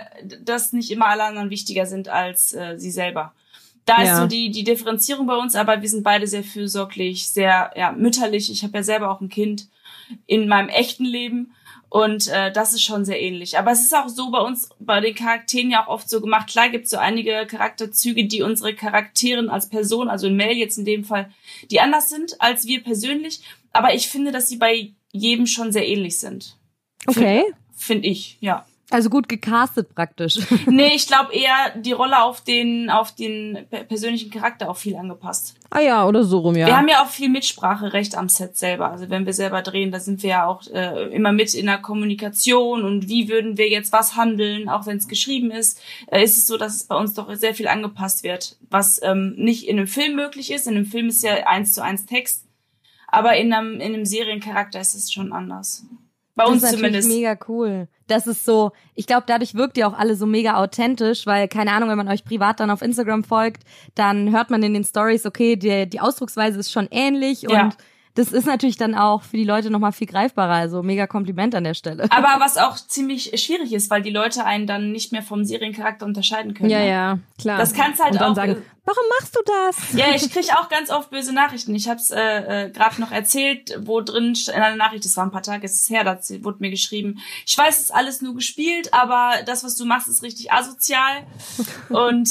dass nicht immer alle anderen wichtiger sind als sie selber. Da ist so die Differenzierung bei uns, aber wir sind beide sehr fürsorglich, sehr mütterlich. Ich habe ja selber auch ein Kind in meinem echten Leben. Und das ist schon sehr ähnlich. Aber es ist auch so bei uns, bei den Charakteren ja auch oft so gemacht. Klar gibt es so einige Charakterzüge, die unsere Charaktere als Person, also in Mel jetzt in dem Fall, die anders sind als wir persönlich. Aber ich finde, dass sie bei jedem schon sehr ähnlich sind. Okay. Finde ich, ja. Also gut gecastet praktisch. Nee, ich glaube eher die Rolle auf den persönlichen Charakter auch viel angepasst. Ah ja, oder so rum, ja. Wir haben ja auch viel Mitspracherecht am Set selber. Also wenn wir selber drehen, da sind wir ja auch immer mit in der Kommunikation und wie würden wir jetzt was handeln, auch wenn es geschrieben ist. Ist es so, dass es bei uns doch sehr viel angepasst wird, was nicht in einem Film möglich ist. In einem Film ist ja 1:1 Text, aber in einem Seriencharakter ist es schon anders. Bei uns zumindest. Das ist natürlich mega cool. Das ist so, ich glaube, dadurch wirkt ihr auch alle so mega authentisch, weil, keine Ahnung, wenn man euch privat dann auf Instagram folgt, dann hört man in den Stories, okay, die Ausdrucksweise ist schon ähnlich und das ist natürlich dann auch für die Leute nochmal viel greifbarer, also mega Kompliment an der Stelle. Aber was auch ziemlich schwierig ist, weil die Leute einen dann nicht mehr vom Seriencharakter unterscheiden können. Ja, klar. Das kannst halt und dann auch sagen, warum machst du das? Ja, ich kriege auch ganz oft böse Nachrichten. Ich habe es gerade noch erzählt, wo drin in einer Nachricht, das war ein paar Tage ist es her, da wurde mir geschrieben, ich weiß, es ist alles nur gespielt, aber das, was du machst, ist richtig asozial und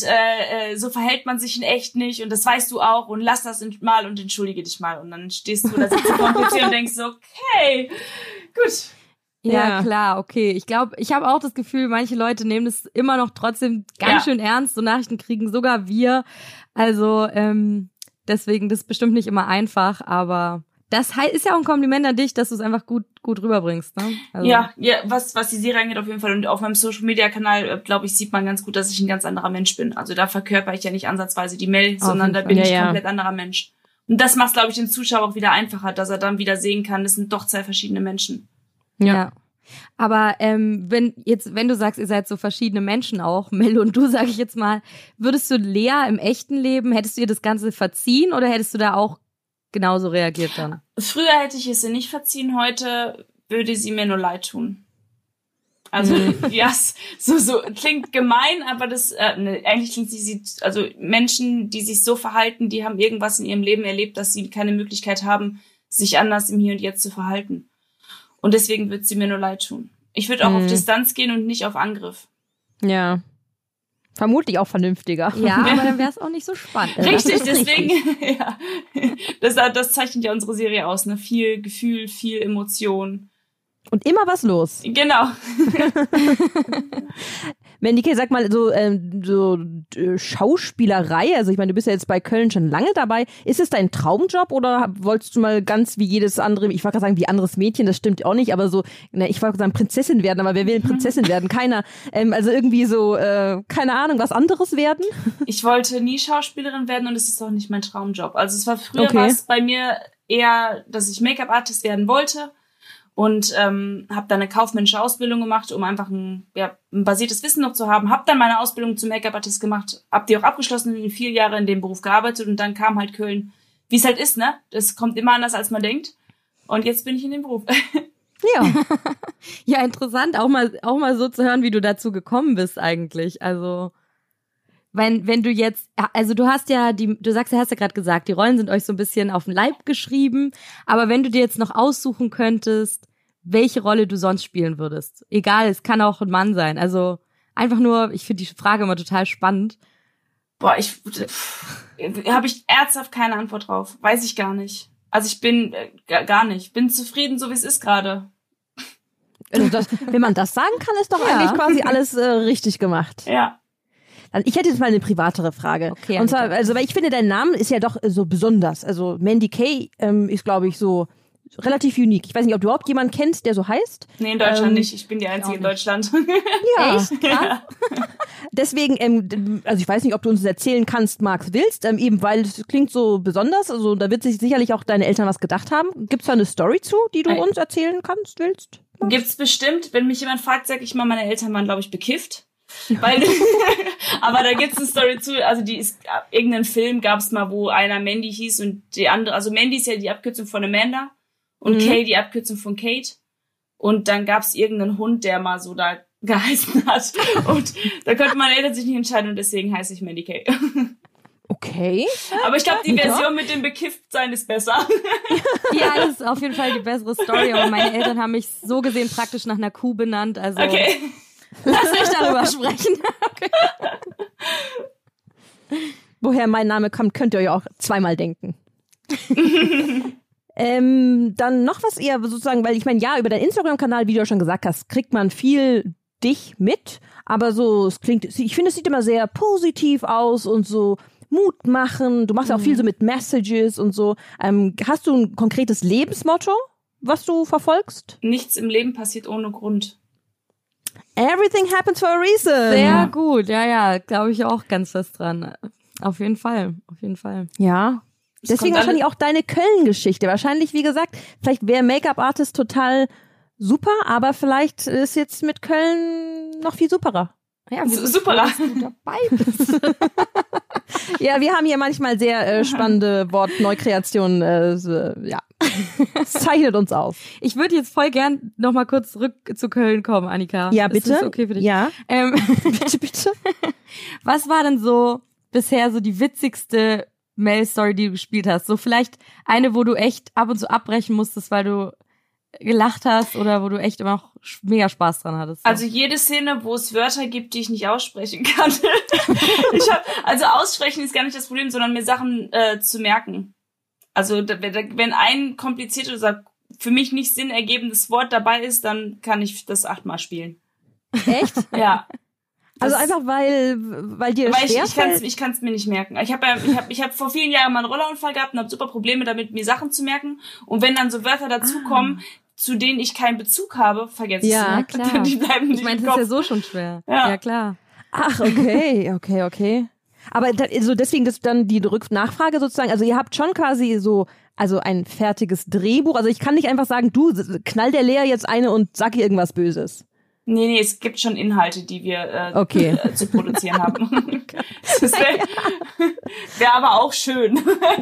so verhält man sich in echt nicht und das weißt du auch und lass das mal und entschuldige dich mal und dann stehst du da sitzt du vor dem PC und denkst so, okay, gut. Ja, klar, okay. Ich glaube, ich habe auch das Gefühl, manche Leute nehmen das immer noch trotzdem ganz schön ernst. So Nachrichten kriegen sogar wir. Also deswegen, das ist bestimmt nicht immer einfach, aber das ist ja auch ein Kompliment an dich, dass du es einfach gut rüberbringst. Ne? Also. Ja, was die Serie angeht auf jeden Fall und auf meinem Social-Media-Kanal, glaube ich, sieht man ganz gut, dass ich ein ganz anderer Mensch bin. Also da verkörper ich ja nicht ansatzweise die Mel, sondern da bin ich komplett anderer Mensch. Und das macht, glaube ich, den Zuschauer auch wieder einfacher, dass er dann wieder sehen kann, das sind doch zwei verschiedene Menschen. Ja. Aber wenn du sagst, ihr seid so verschiedene Menschen auch, Mel und du, sag ich jetzt mal, würdest du Lea im echten Leben, hättest du ihr das Ganze verziehen oder hättest du da auch genauso reagiert dann? Früher hätte ich es ihr nicht verziehen, heute würde sie mir nur leid tun. Also so klingt gemein, aber das eigentlich klingt sie also Menschen, die sich so verhalten, die haben irgendwas in ihrem Leben erlebt, dass sie keine Möglichkeit haben, sich anders im Hier und Jetzt zu verhalten. Und deswegen wird sie mir nur leid tun. Ich würde auch auf Distanz gehen und nicht auf Angriff. Ja. Vermutlich auch vernünftiger. Ja, aber dann wäre es auch nicht so spannend. Richtig, deswegen, ja. Das zeichnet ja unsere Serie aus, ne? Viel Gefühl, viel Emotion. Und immer was los. Genau. Mandy Kay, sag mal, Schauspielerei, also ich meine, du bist ja jetzt bei Köln schon lange dabei. Ist es dein Traumjob oder wolltest du mal ganz wie jedes andere, ich wollte gerade sagen, wie anderes Mädchen, das stimmt auch nicht, aber so, ich wollte sagen Prinzessin werden, aber wer will Prinzessin werden? Keiner. Also irgendwie so, keine Ahnung, was anderes werden? Ich wollte nie Schauspielerin werden und es ist auch nicht mein Traumjob. Also es war früher was bei mir eher, dass ich Make-up-Artist werden wollte. Und habe dann eine kaufmännische Ausbildung gemacht, um einfach ein basiertes Wissen noch zu haben. Habe dann meine Ausbildung zum Make-up-Artist gemacht, habe die auch abgeschlossen, 4 Jahre in dem Beruf gearbeitet und dann kam halt Köln, wie es halt ist, ne? Das kommt immer anders, als man denkt. Und jetzt bin ich in dem Beruf. Ja. Ja, interessant, auch mal so zu hören, wie du dazu gekommen bist eigentlich. Also wenn du jetzt, also du hast ja du hast ja gerade gesagt, die Rollen sind euch so ein bisschen auf den Leib geschrieben, aber wenn du dir jetzt noch aussuchen könntest, welche Rolle du sonst spielen würdest, egal, es kann auch ein Mann sein, also einfach nur, ich finde die Frage immer total spannend. Boah, habe ich ernsthaft keine Antwort drauf, weiß ich gar nicht. Also ich bin gar nicht, bin zufrieden, so wie es ist gerade. Also wenn man das sagen kann, ist doch eigentlich quasi alles richtig gemacht. Ja. Ich hätte jetzt mal eine privatere Frage. Okay, und zwar, also weil ich finde, dein Name ist ja doch so besonders. Also Mandy Kay ist, glaube ich, so relativ unique. Ich weiß nicht, ob du überhaupt jemanden kennst, der so heißt. Nee, in Deutschland nicht. Ich bin die Einzige in Deutschland. Ja. Echt? Ja. Deswegen, also ich weiß nicht, ob du uns das erzählen kannst, magst, willst, eben weil es klingt so besonders. Also da wird sich sicherlich auch deine Eltern was gedacht haben. Gibt's da eine Story zu, die du uns erzählen kannst, willst? Gibt's bestimmt. Wenn mich jemand fragt, sag ich mal, meine Eltern waren, glaube ich, bekifft. Weil, aber da gibt's eine Story zu, also irgendeinen Film gab's mal, wo einer Mandy hieß und die andere, also Mandy ist ja die Abkürzung von Amanda und Kay die Abkürzung von Kate und dann gab's irgendeinen Hund, der mal so da geheißen hat und da konnte meine Eltern sich nicht entscheiden und deswegen heiße ich Mandy Kay. Okay. Aber ich glaube, die Version mit dem Bekifftsein ist besser. Ja, das ist auf jeden Fall die bessere Story, aber meine Eltern haben mich so gesehen praktisch nach einer Kuh benannt, also Okay. lass mich darüber sprechen. Okay. Woher mein Name kommt, könnt ihr euch auch zweimal denken. Dann noch was eher sozusagen, weil ich meine, ja, über deinen Instagram-Kanal, wie du ja schon gesagt hast, kriegt man viel dich mit, aber so, es klingt, ich finde, es sieht immer sehr positiv aus und so Mut machen. Du machst ja auch viel so mit Messages und so. Hast du ein konkretes Lebensmotto, was du verfolgst? Nichts im Leben passiert ohne Grund. Everything happens for a reason. Sehr gut, ja, glaube ich auch ganz fest dran. Auf jeden Fall. Ja. Deswegen wahrscheinlich auch deine Köln-Geschichte. Wahrscheinlich, wie gesagt, vielleicht wäre Make-up-Artist total super, aber vielleicht ist jetzt mit Köln noch viel superer. Ja, super, dass du dabei bist. Ja, wir haben hier manchmal sehr spannende Wortneukreationen. Ja, es zeichnet uns aus. Ich würde jetzt voll gern noch mal kurz zurück zu Köln kommen, Annika. Ja, bitte. Ist das okay für dich? Ja. Bitte. Was war denn so bisher so die witzigste Mail-Story, die du gespielt hast? So vielleicht eine, wo du echt ab und zu abbrechen musstest, weil du gelacht hast oder wo du echt immer noch mega Spaß dran hattest. So. Also jede Szene, wo es Wörter gibt, die ich nicht aussprechen kann. Also aussprechen ist gar nicht das Problem, sondern mir Sachen zu merken. Also wenn ein kompliziertes oder für mich nicht Sinn ergebendes Wort dabei ist, dann kann ich das 8-mal spielen. Echt? Ja. Also einfach, weil dir das schwerfällt? Ich kann's mir nicht merken. Ich hab vor vielen Jahren mal einen Rollerunfall gehabt und habe super Probleme damit, mir Sachen zu merken. Und wenn dann so Wörter dazukommen, zu denen ich keinen Bezug habe, vergesse ich sie. Ja, klar. Die bleiben nicht ich meine, im das ist Kopf. ja so schon schwer. Ja. Klar. Ach, okay. Aber so deswegen ist dann die Rücknachfrage sozusagen, also ihr habt schon quasi so, also ein fertiges Drehbuch. Also ich kann nicht einfach sagen, du knall der Lea jetzt eine und sag ihr irgendwas Böses. Nee, es gibt schon Inhalte, die wir zu produzieren haben. Das wäre aber auch schön.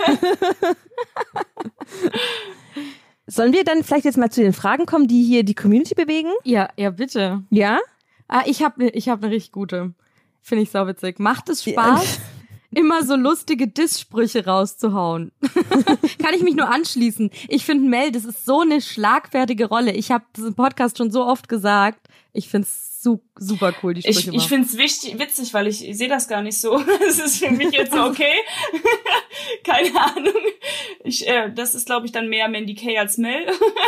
Sollen wir dann vielleicht jetzt mal zu den Fragen kommen, die hier die Community bewegen? Ja, bitte. Ja? Ich hab eine richtig gute. Finde ich sauwitzig. Macht es Spaß, immer so lustige Diss-Sprüche rauszuhauen. Kann ich mich nur anschließen. Ich finde, Mel, das ist so eine schlagfertige Rolle. Ich habe das im Podcast schon so oft gesagt. Ich find's super cool, die Sprüche. Ich find's witzig, weil ich sehe das gar nicht so. Es ist für mich jetzt so okay. Keine Ahnung. Das ist, glaube ich, dann mehr Mandy Kay als Mel.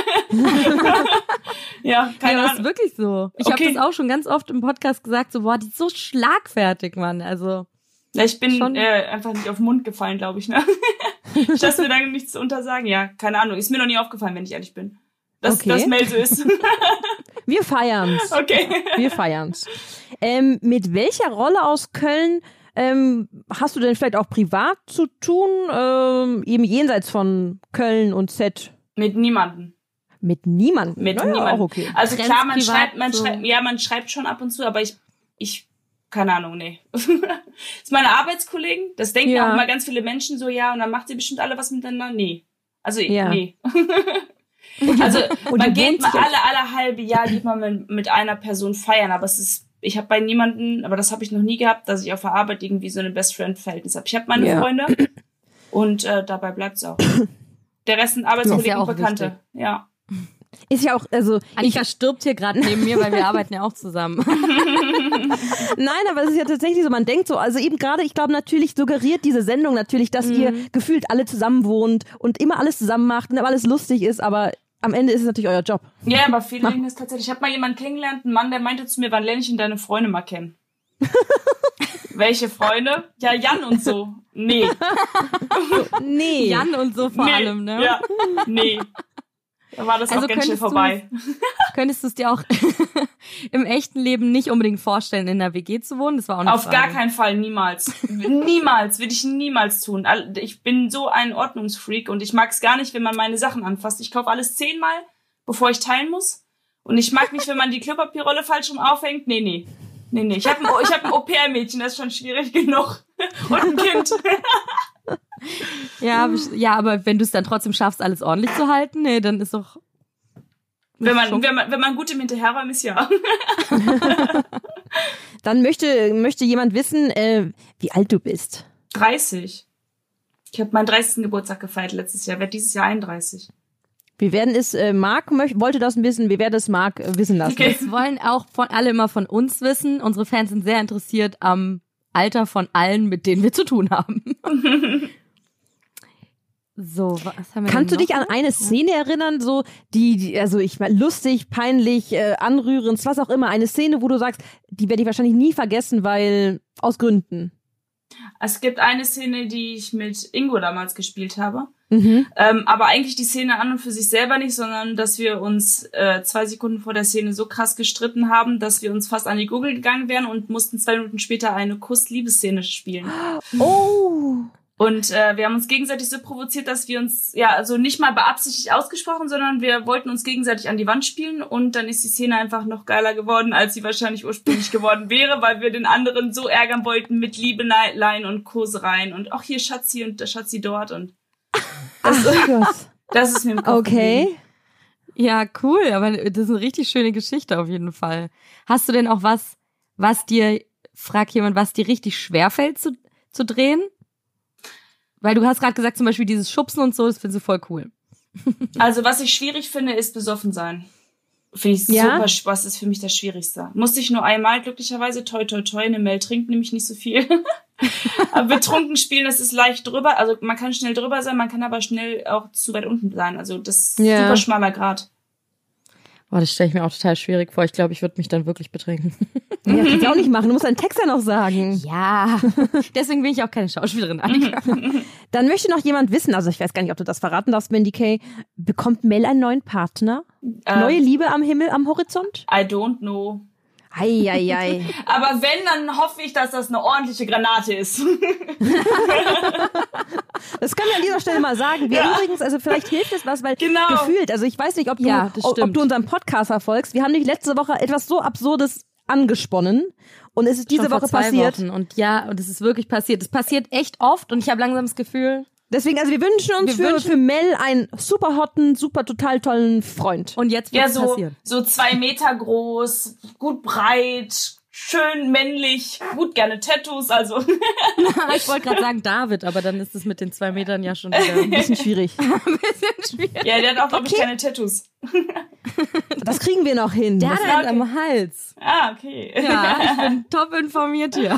Ja, keine Ahnung. Das ist wirklich so. Ich habe das auch schon ganz oft im Podcast gesagt, so, boah, die ist so schlagfertig, Mann. Also. Ja, ich bin einfach nicht auf den Mund gefallen, glaube ich, ne? Ich lasse mir da nichts untersagen. Ja, keine Ahnung. Ist mir noch nie aufgefallen, wenn ich ehrlich bin. Dass Mel so ist. Wir feiern's. Okay. Wir feiern's. Mit welcher Rolle aus Köln hast du denn vielleicht auch privat zu tun? Eben jenseits von Köln und Set? Mit niemandem. Mit niemandem? Mit niemandem. Auch okay. Also klar, man schreibt schon ab und zu, aber ich keine Ahnung, nee. Das ist meine Arbeitskollegen. Das denken auch immer ganz viele Menschen so, ja, und dann macht ihr bestimmt alle was miteinander. Nee. Also, nee. Also, man geht mal alle halbe Jahr geht man mit einer Person feiern, aber ich habe bei niemanden, aber das habe ich noch nie gehabt, dass ich auf der Arbeit irgendwie so eine Best-Friend-Verhältnis habe. Ich habe meine Freunde und dabei bleibt's auch. Der Rest sind Arbeitskollegen und Bekannte. Wichtig. Ja. Ist ja auch, also Annika stirbt hier gerade neben mir, weil wir arbeiten ja auch zusammen. Nein, aber es ist ja tatsächlich so, man denkt so, also eben gerade, ich glaube natürlich suggeriert diese Sendung natürlich, dass ihr gefühlt alle zusammen wohnt und immer alles zusammen macht und immer alles lustig ist, aber am Ende ist es natürlich euer Job. Ja, aber viele denken es tatsächlich. Ich habe mal jemanden kennengelernt, einen Mann, der meinte zu mir, wann lerne ich denn deine Freunde mal kennen? Welche Freunde? Ja, Jan und so. Nee. Nee. Jan und so vor allem, ne? Ja, nee. Da war das auch ganz schnell vorbei. Könntest du es dir auch im echten Leben nicht unbedingt vorstellen, in einer WG zu wohnen? Das war auch eine Auf gar keinen Fall, niemals. Niemals, würde ich niemals tun. Ich bin so ein Ordnungsfreak und ich mag es gar nicht, wenn man meine Sachen anfasst. Ich kaufe alles 10-mal, bevor ich teilen muss. Und ich mag nicht, wenn man die Klopapierrolle falsch rum aufhängt. Nee. Ich hab ein Au-pair-Mädchen, das ist schon schwierig genug. Und ein Kind. Ja, aber wenn du es dann trotzdem schaffst, alles ordentlich zu halten, nee, dann ist doch... Wenn man gut im Hinterherräumen ist, ja. Dann möchte jemand wissen, wie alt du bist. 30. Ich habe meinen 30. Geburtstag gefeiert letztes Jahr, werde dieses Jahr 31. Wir werden es, Marc wollte das wissen, wir werden es Marc wissen lassen. Okay. Das wollen auch alle immer von uns wissen. Unsere Fans sind sehr interessiert am Alter von allen, mit denen wir zu tun haben. So, was haben wir Kannst du dich an eine Szene erinnern, so also ich meine, lustig, peinlich, anrührend, was auch immer, eine Szene, wo du sagst, die werde ich wahrscheinlich nie vergessen, weil aus Gründen. Es gibt eine Szene, die ich mit Ingo damals gespielt habe. Aber eigentlich die Szene an und für sich selber nicht, sondern dass wir uns 2 Sekunden vor der Szene so krass gestritten haben, dass wir uns fast an die Gurgel gegangen wären und mussten 2 Minuten später eine Kuss-Liebesszene spielen. Oh! Und wir haben uns gegenseitig so provoziert, dass wir uns, also nicht mal beabsichtigt ausgesprochen, sondern wir wollten uns gegenseitig an die Wand spielen und dann ist die Szene einfach noch geiler geworden, als sie wahrscheinlich ursprünglich geworden wäre, weil wir den anderen so ärgern wollten mit Liebeleien und Kosereien und auch hier Schatzi und der Schatzi dort und das ist mir im Kopf Okay. Ja, cool, aber das ist eine richtig schöne Geschichte auf jeden Fall. Hast du denn auch was dir richtig schwerfällt zu drehen? Weil du hast gerade gesagt, zum Beispiel dieses Schubsen und so, das findest du voll cool. Also was ich schwierig finde, ist besoffen sein. Finde ich super Spaß, ist für mich das Schwierigste. Musste ich nur einmal, glücklicherweise, toi, eine Mel trinkt nämlich nicht so viel. Aber betrunken spielen, das ist leicht drüber, also man kann schnell drüber sein, man kann aber schnell auch zu weit unten sein. Also das ist super schmaler Grad. Boah, das stelle ich mir auch total schwierig vor. Ich glaube, ich würde mich dann wirklich betrinken. Ja, kannst du auch nicht machen. Du musst deinen Text ja noch sagen. Ja, deswegen bin ich auch keine Schauspielerin, Annika. Dann möchte noch jemand wissen, also ich weiß gar nicht, ob du das verraten darfst, Mandy Kay, bekommt Mel einen neuen Partner? Neue Liebe am Himmel, am Horizont? I don't know. Ei. Aber wenn, dann hoffe ich, dass das eine ordentliche Granate ist. Das können wir an dieser Stelle mal sagen. Wir übrigens, also vielleicht hilft es was, weil gefühlt, also ich weiß nicht, ob du unseren Podcast verfolgst. Wir haben nicht letzte Woche etwas so Absurdes angesponnen und es ist diese Woche passiert. Und es ist wirklich passiert. Es passiert echt oft und ich habe langsam das Gefühl... Deswegen, also wir wünschen uns für Mel einen super hotten, super total tollen Freund. Und jetzt wird es passieren. So 2 Meter groß, gut breit, schön männlich, gut, gerne Tattoos, also. Ich wollte gerade sagen David, aber dann ist es mit den 2 Metern ja schon wieder ein bisschen schwierig. Ja, der hat auch, glaube ich, keine Tattoos. Das kriegen wir noch hin. Der hat einen am Hals. Ah, okay. Ja, ich bin top informiert hier.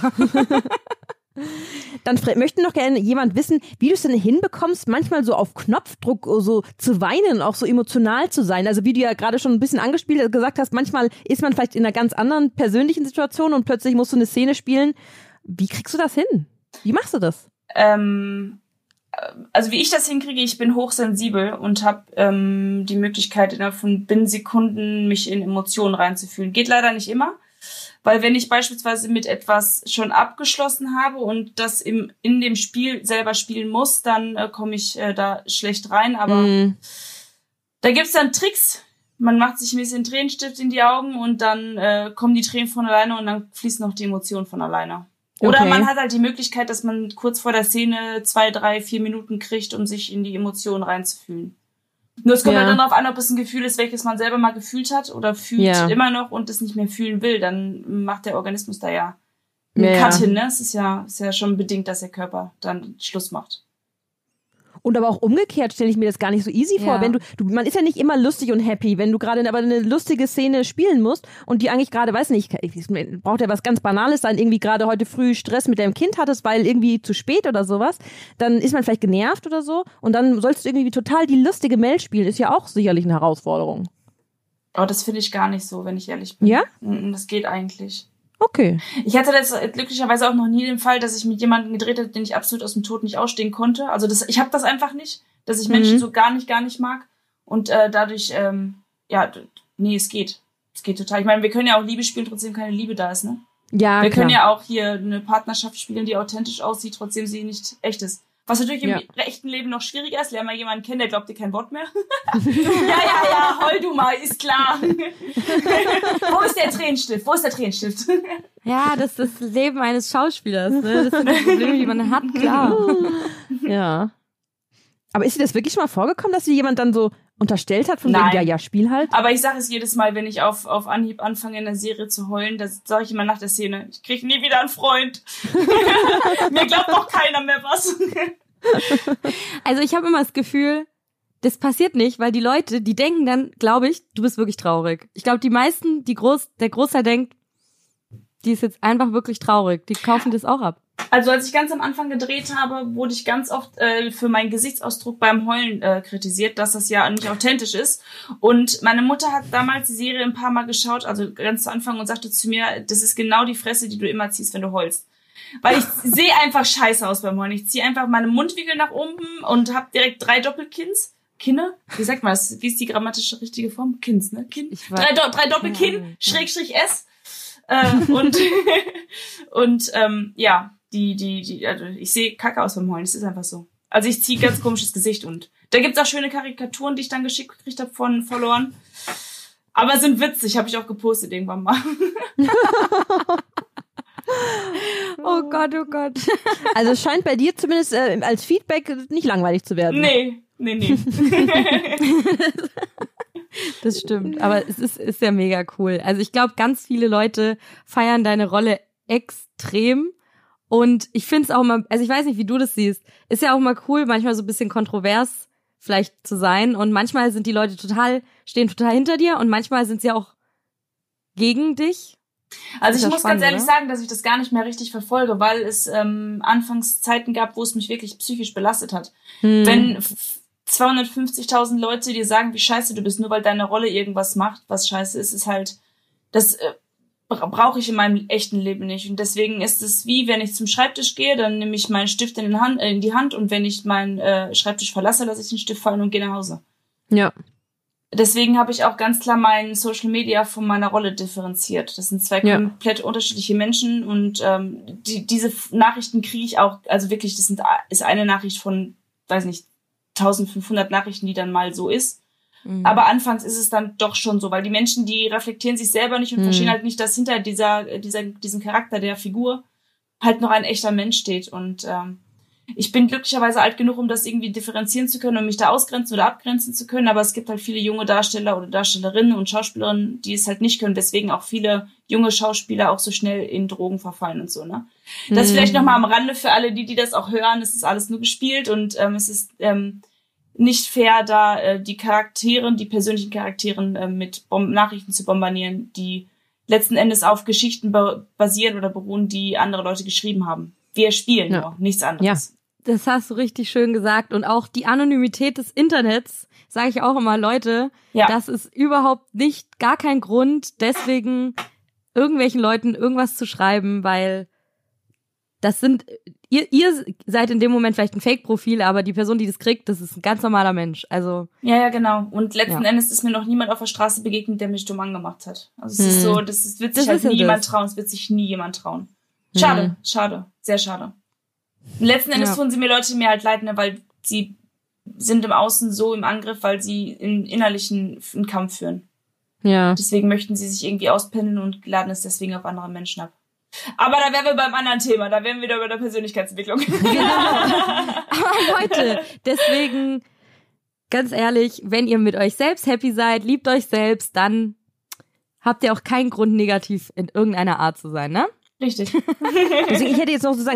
Dann möchte noch gerne jemand wissen, wie du es denn hinbekommst, manchmal so auf Knopfdruck so zu weinen, auch so emotional zu sein. Also wie du ja gerade schon ein bisschen angespielt gesagt hast, manchmal ist man vielleicht in einer ganz anderen persönlichen Situation und plötzlich musst du eine Szene spielen. Wie kriegst du das hin? Wie machst du das? Also wie ich das hinkriege, ich bin hochsensibel und habe die Möglichkeit, innerhalb von binnen Sekunden mich in Emotionen reinzufühlen. Geht leider nicht immer. Weil wenn ich beispielsweise mit etwas schon abgeschlossen habe und das in dem Spiel selber spielen muss, dann komme ich da schlecht rein. Aber da gibt's dann Tricks. Man macht sich ein bisschen Tränenstift in die Augen und dann kommen die Tränen von alleine und dann fließen auch die Emotionen von alleine. Oder man hat halt die Möglichkeit, dass man kurz vor der Szene 2, 3, 4 Minuten kriegt, um sich in die Emotionen reinzufühlen. Nur es kommt halt dann darauf an, ob es ein Gefühl ist, welches man selber mal gefühlt hat oder fühlt immer noch und es nicht mehr fühlen will. Dann macht der Organismus da ja einen Cut hin. Ne? Es ist ja schon bedingt, dass der Körper dann Schluss macht. Und aber auch umgekehrt stelle ich mir das gar nicht so easy vor. Wenn man ist ja nicht immer lustig und happy, wenn du gerade aber eine lustige Szene spielen musst und die eigentlich gerade, weiß nicht, braucht ja was ganz Banales sein, irgendwie gerade heute früh Stress mit deinem Kind hattest, weil irgendwie zu spät oder sowas, dann ist man vielleicht genervt oder so und dann sollst du irgendwie total die lustige Mel spielen, ist ja auch sicherlich eine Herausforderung. Oh, das finde ich gar nicht so, wenn ich ehrlich bin. Ja? Das geht eigentlich. Okay. Ich hatte jetzt glücklicherweise auch noch nie den Fall, dass ich mit jemandem gedreht habe, den ich absolut aus dem Tod nicht ausstehen konnte. Also ich habe das einfach nicht, dass ich Menschen so gar nicht mag. Und dadurch, es geht. Es geht total. Ich meine, wir können ja auch Liebe spielen, trotzdem keine Liebe da ist, ne? Ja, wir können ja auch hier eine Partnerschaft spielen, die authentisch aussieht, trotzdem sie nicht echt ist. Was natürlich im echten Leben noch schwieriger ist. Lern mal jemanden kennen, der glaubt dir kein Wort mehr. ja, heul du mal, ist klar. Wo ist der Tränenstift? Ja, das ist das Leben eines Schauspielers. Ne? Das sind die Probleme, die man hat, klar. Ja. Aber ist dir das wirklich schon mal vorgekommen, dass dir jemand dann so unterstellt hat, von wegen, ja, spiel halt? Aber ich sage es jedes Mal, wenn ich auf Anhieb anfange, in der Serie zu heulen, das sage ich immer nach der Szene, ich krieg nie wieder einen Freund. Mir glaubt doch keiner mehr was. Also ich habe immer das Gefühl, das passiert nicht, weil die Leute, die denken dann, glaube ich, du bist wirklich traurig. Ich glaube, die meisten, der Großteil denkt, die ist jetzt einfach wirklich traurig. Die kaufen das auch ab. Also als ich ganz am Anfang gedreht habe, wurde ich ganz oft für meinen Gesichtsausdruck beim Heulen kritisiert, dass das ja nicht authentisch ist. Und meine Mutter hat damals die Serie ein paar Mal geschaut, also ganz zu Anfang, und sagte zu mir, das ist genau die Fresse, die du immer ziehst, wenn du heulst. Weil ich sehe einfach scheiße aus beim Heulen. Ich ziehe einfach meine Mundwinkel nach oben und habe direkt 3 Doppelkinns. Kinne? Wie sagt man das? Wie ist die grammatische richtige Form? Kinns, ne? Kinn. 3 Doppelkinn, Schrägstrich S. Also ich sehe kacke aus beim Heulen, das ist einfach so. Also ich ziehe ganz komisches Gesicht und da gibt's auch schöne Karikaturen, die ich dann geschickt gekriegt habe von Followern. Aber sind witzig, habe ich auch gepostet irgendwann mal. Oh Gott, oh Gott. Also es scheint bei dir zumindest als Feedback nicht langweilig zu werden. Nee. Das stimmt, aber es ist ja mega cool. Also ich glaube, ganz viele Leute feiern deine Rolle extrem und ich finde es auch mal, also ich weiß nicht, wie du das siehst, ist ja auch mal cool, manchmal so ein bisschen kontrovers vielleicht zu sein und manchmal sind die Leute stehen total hinter dir und manchmal sind sie auch gegen dich. Also ich muss ganz ehrlich sagen, dass ich das gar nicht mehr richtig verfolge, weil es anfangs Zeiten gab, wo es mich wirklich psychisch belastet hat. Wenn 250.000 Leute dir sagen, wie scheiße du bist, nur weil deine Rolle irgendwas macht, was scheiße ist halt, das brauche ich in meinem echten Leben nicht. Und deswegen ist es wie, wenn ich zum Schreibtisch gehe, dann nehme ich meinen Stift in die Hand und wenn ich meinen Schreibtisch verlasse, lasse ich den Stift fallen und gehe nach Hause. Ja. Deswegen habe ich auch ganz klar meinen Social Media von meiner Rolle differenziert. Das sind 2 komplett unterschiedliche Menschen und diese Nachrichten kriege ich auch, also wirklich, ist eine Nachricht von, weiß nicht, 1500 Nachrichten, die dann mal so ist. Aber anfangs ist es dann doch schon so, weil die Menschen, die reflektieren sich selber nicht und verstehen halt nicht, dass hinter diesem Charakter der Figur halt noch ein echter Mensch steht. Und ich bin glücklicherweise alt genug, um das irgendwie differenzieren zu können und mich da ausgrenzen oder abgrenzen zu können, aber es gibt halt viele junge Darsteller oder Darstellerinnen und Schauspielerinnen, die es halt nicht können, weswegen auch viele junge Schauspieler auch so schnell in Drogen verfallen und so, ne? Das vielleicht nochmal am Rande für alle, die das auch hören, es ist alles nur gespielt und es ist nicht fair, da die persönlichen Charakteren mit Nachrichten zu bombardieren, die letzten Endes auf Geschichten basieren oder beruhen, die andere Leute geschrieben haben. Wir spielen nur, nichts anderes. Ja. Das hast du richtig schön gesagt. Und auch die Anonymität des Internets, sage ich auch immer, Leute, das ist überhaupt nicht, gar kein Grund, deswegen irgendwelchen Leuten irgendwas zu schreiben, weil das sind, ihr seid in dem Moment vielleicht ein Fake-Profil, aber die Person, die das kriegt, das ist ein ganz normaler Mensch. Also Ja, genau. Und letzten Endes ist mir noch niemand auf der Straße begegnet, der mich dumm angemacht hat. Also es ist so, wird sich halt nie jemand trauen. Es wird sich nie jemand trauen. Schade, sehr schade. Und letzten Endes tun mir Leute halt leid, ne, weil sie sind im Außen so im Angriff, weil sie im Innerlichen einen Kampf führen. Ja. Deswegen möchten sie sich irgendwie auspendeln und laden es deswegen auf andere Menschen ab. Aber da wären wir beim anderen Thema, da wären wir wieder bei der Persönlichkeitsentwicklung. Genau. Aber Leute, deswegen, ganz ehrlich, wenn ihr mit euch selbst happy seid, liebt euch selbst, dann habt ihr auch keinen Grund, negativ in irgendeiner Art zu sein, ne? Richtig. Deswegen, ich hätte jetzt noch sozusagen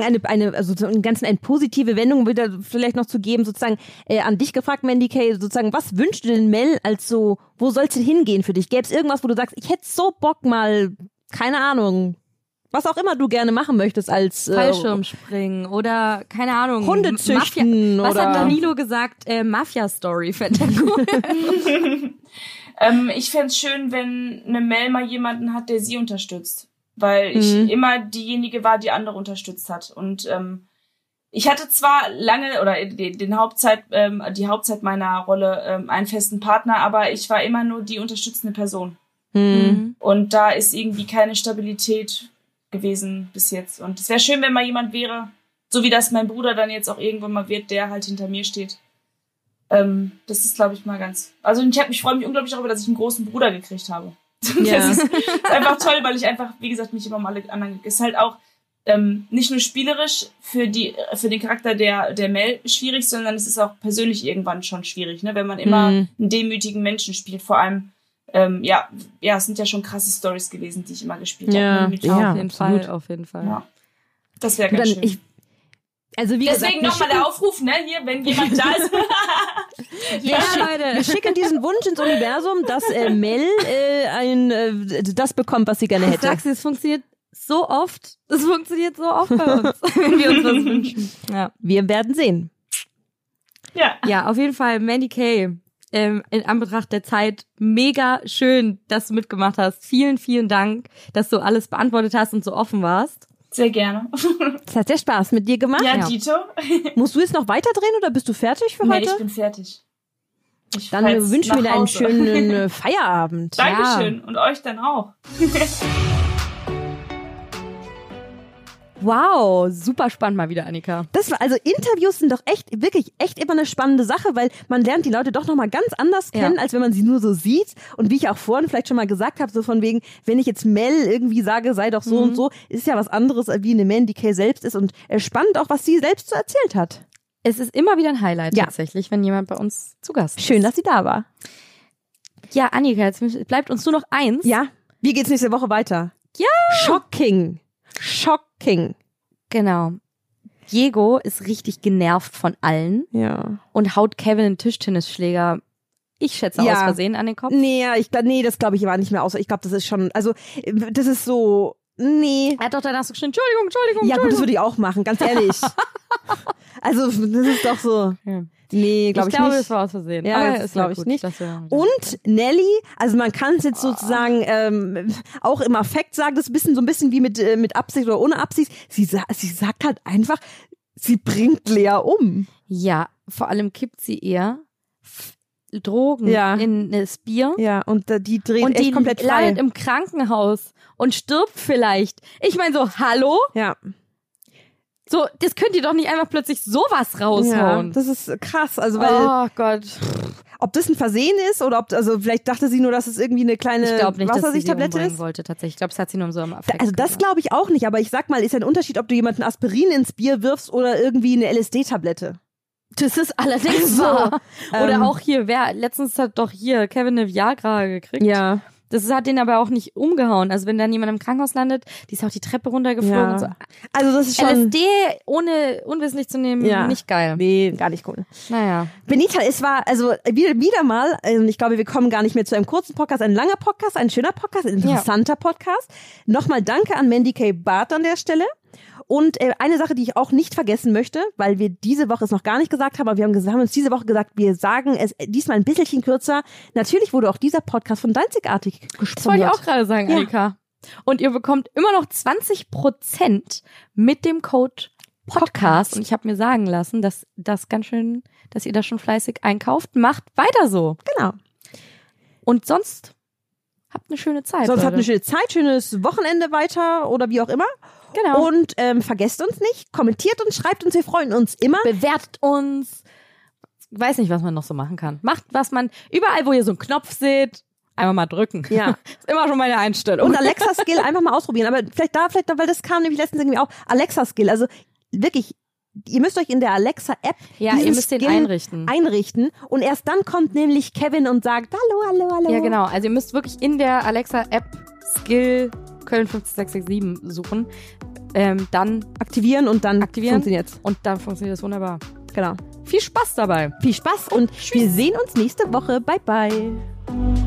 eine positive Wendung wieder vielleicht noch zu geben, sozusagen an dich gefragt, Mandy Kay, sozusagen, was wünschst du denn Mel als so, wo soll's denn hingehen für dich? Gäbe es irgendwas, wo du sagst, ich hätte so Bock mal, keine Ahnung, was auch immer du gerne machen möchtest als Fallschirmspringen oder, keine Ahnung, Hunde züchten Was oder hat Danilo gesagt? Mafia-Story, fände er cool. Ich fände es schön, wenn eine Mel mal jemanden hat, der sie unterstützt. Weil ich immer diejenige war, die andere unterstützt hat. Und ich hatte zwar lange oder die Hauptzeit meiner Rolle einen festen Partner, aber ich war immer nur die unterstützende Person. Und da ist irgendwie keine Stabilität gewesen bis jetzt. Und es wäre schön, wenn mal jemand wäre, so wie das mein Bruder dann jetzt auch irgendwann mal wird, der halt hinter mir steht. Das ist, glaube ich, mal ganz... Also ich freue mich unglaublich darüber, dass ich einen großen Bruder gekriegt habe. Ja. Das ist einfach toll, weil ich einfach, wie gesagt, mich immer um alle anderen... Ist halt auch nicht nur spielerisch für den Charakter der Mel schwierig, sondern es ist auch persönlich irgendwann schon schwierig, ne? Wenn man immer einen demütigen Menschen spielt. Vor allem, es sind ja schon krasse Storys gewesen, die ich immer gespielt habe. Auf jeden Fall. Ja. Das wäre ganz schön. Deswegen nochmal der Aufruf, ne, hier, wenn jemand da ist. Leute. Wir schicken diesen Wunsch ins Universum, dass Mel das bekommt, was sie gerne hätte. Ich sag's dir, es funktioniert so oft. Es funktioniert so oft bei uns, wenn wir uns was wünschen. Ja. Wir werden sehen. Ja, auf jeden Fall, Mandy Kay, in Anbetracht der Zeit, mega schön, dass du mitgemacht hast. Vielen, vielen Dank, dass du alles beantwortet hast und so offen warst. Sehr gerne. Es hat sehr Spaß mit dir gemacht. Ja, Dito. Musst du jetzt noch weiterdrehen oder bist du fertig für heute? Nee, ich bin fertig. Dann wünschen wir dir einen schönen Feierabend. Dankeschön. Und euch dann auch. Wow, super spannend mal wieder, Annika. Also Interviews sind doch wirklich immer eine spannende Sache, weil man lernt die Leute doch nochmal ganz anders kennen, als wenn man sie nur so sieht. Und wie ich auch vorhin vielleicht schon mal gesagt habe, so von wegen, wenn ich jetzt Mel irgendwie sage, sei doch so und so, ist ja was anderes, wie eine Mandy Kay selbst ist. Und spannend auch, was sie selbst so erzählt hat. Es ist immer wieder ein Highlight tatsächlich, wenn jemand bei uns zu Gast ist. Schön, dass sie da war. Ja, Annika, jetzt bleibt uns nur noch eins. Ja, wie geht's nächste Woche weiter? Ja. Shocking. Genau. Diego ist richtig genervt von allen und haut Kevin einen Tischtennisschläger, ich schätze aus Versehen, an den Kopf. Das glaube ich war nicht mehr aus. Ich glaube, das ist schon, also das ist so, Er hat doch danach so geschrien, Entschuldigung. Ja gut, das würde ich auch machen, ganz ehrlich. Also das ist doch so... Ja. Nee, glaube ich nicht. Ich glaube, das war aus Versehen. Ja, das glaube ich nicht. Und Nelly, also man kann es jetzt sozusagen auch im Affekt sagen, das ist so ein bisschen wie mit Absicht oder ohne Absicht. Sie sagt halt einfach, sie bringt Lea um. Ja, vor allem kippt sie ihr Drogen in das Bier. Ja, und die dreht echt komplett frei. Und die landet im Krankenhaus und stirbt vielleicht. Ich meine so, hallo? Ja. So, das könnt ihr doch nicht einfach plötzlich sowas raushauen. Ja, das ist krass. Also, weil, Oh Gott. ob das ein Versehen ist oder ob, also vielleicht dachte sie nur, dass es irgendwie eine kleine Ich glaube nicht, dass sie Wassersichtablette umbringen ist. wollte tatsächlich. Ich glaube, es hat sie nur so am Affekt. Also das glaube ich auch nicht, aber ich sag mal, ist ja ein Unterschied, ob du jemanden Aspirin ins Bier wirfst oder irgendwie eine LSD-Tablette. Das ist allerdings wahr. Oder auch hier, letztens hat doch hier Kevin eine Viagra gekriegt. Ja. Das hat den aber auch nicht umgehauen. Also wenn dann jemand im Krankenhaus landet, die ist auch die Treppe runtergeflogen Ja. und so. Also das ist schon... LSD ohne unwissentlich zu nehmen, nicht geil. Nee, gar nicht cool. Naja. Benita, es war also wieder mal, ich glaube, wir kommen gar nicht mehr zu einem kurzen Podcast, ein langer Podcast, ein schöner Podcast, ein interessanter Podcast. Nochmal danke an Mandy K. Barth an der Stelle. Und eine Sache, die ich auch nicht vergessen möchte, weil wir diese Woche es noch gar nicht gesagt haben, aber wir haben uns diese Woche gesagt, wir sagen es diesmal ein bisschen kürzer. Natürlich wurde auch dieser Podcast von Deinzigartig gesponsert. Das wollte ich auch gerade sagen, Annika. Und ihr bekommt immer noch 20% mit dem Code Podcast. Und ich habe mir sagen lassen, dass ihr da schon fleißig einkauft. Macht weiter so. Genau. Und sonst habt eine schöne Zeit. Sonst Leute. habt eine schöne Zeit, schönes Wochenende weiter oder wie auch immer. Genau. Und vergesst uns nicht, kommentiert uns, schreibt uns, wir freuen uns immer. Bewertet uns. Weiß nicht, was man noch so machen kann. Macht, was man, überall, wo ihr so einen Knopf seht, einfach mal drücken. Ja. Ist immer schon meine Einstellung. Und Alexa-Skill einfach mal ausprobieren. Aber vielleicht, weil das kam nämlich letztens irgendwie auch, Alexa-Skill. Also wirklich, ihr müsst euch in der Alexa-App ja, diesen ihr müsst den Skill einrichten. Und erst dann kommt nämlich Kevin und sagt, hallo. Ja, genau. Also ihr müsst wirklich in der Alexa-App Skill Köln 50667 suchen. Dann aktivieren und dann funktioniert's. Und dann funktioniert es wunderbar. Genau. Viel Spaß dabei. Viel Spaß und wir sehen uns nächste Woche. Bye, bye.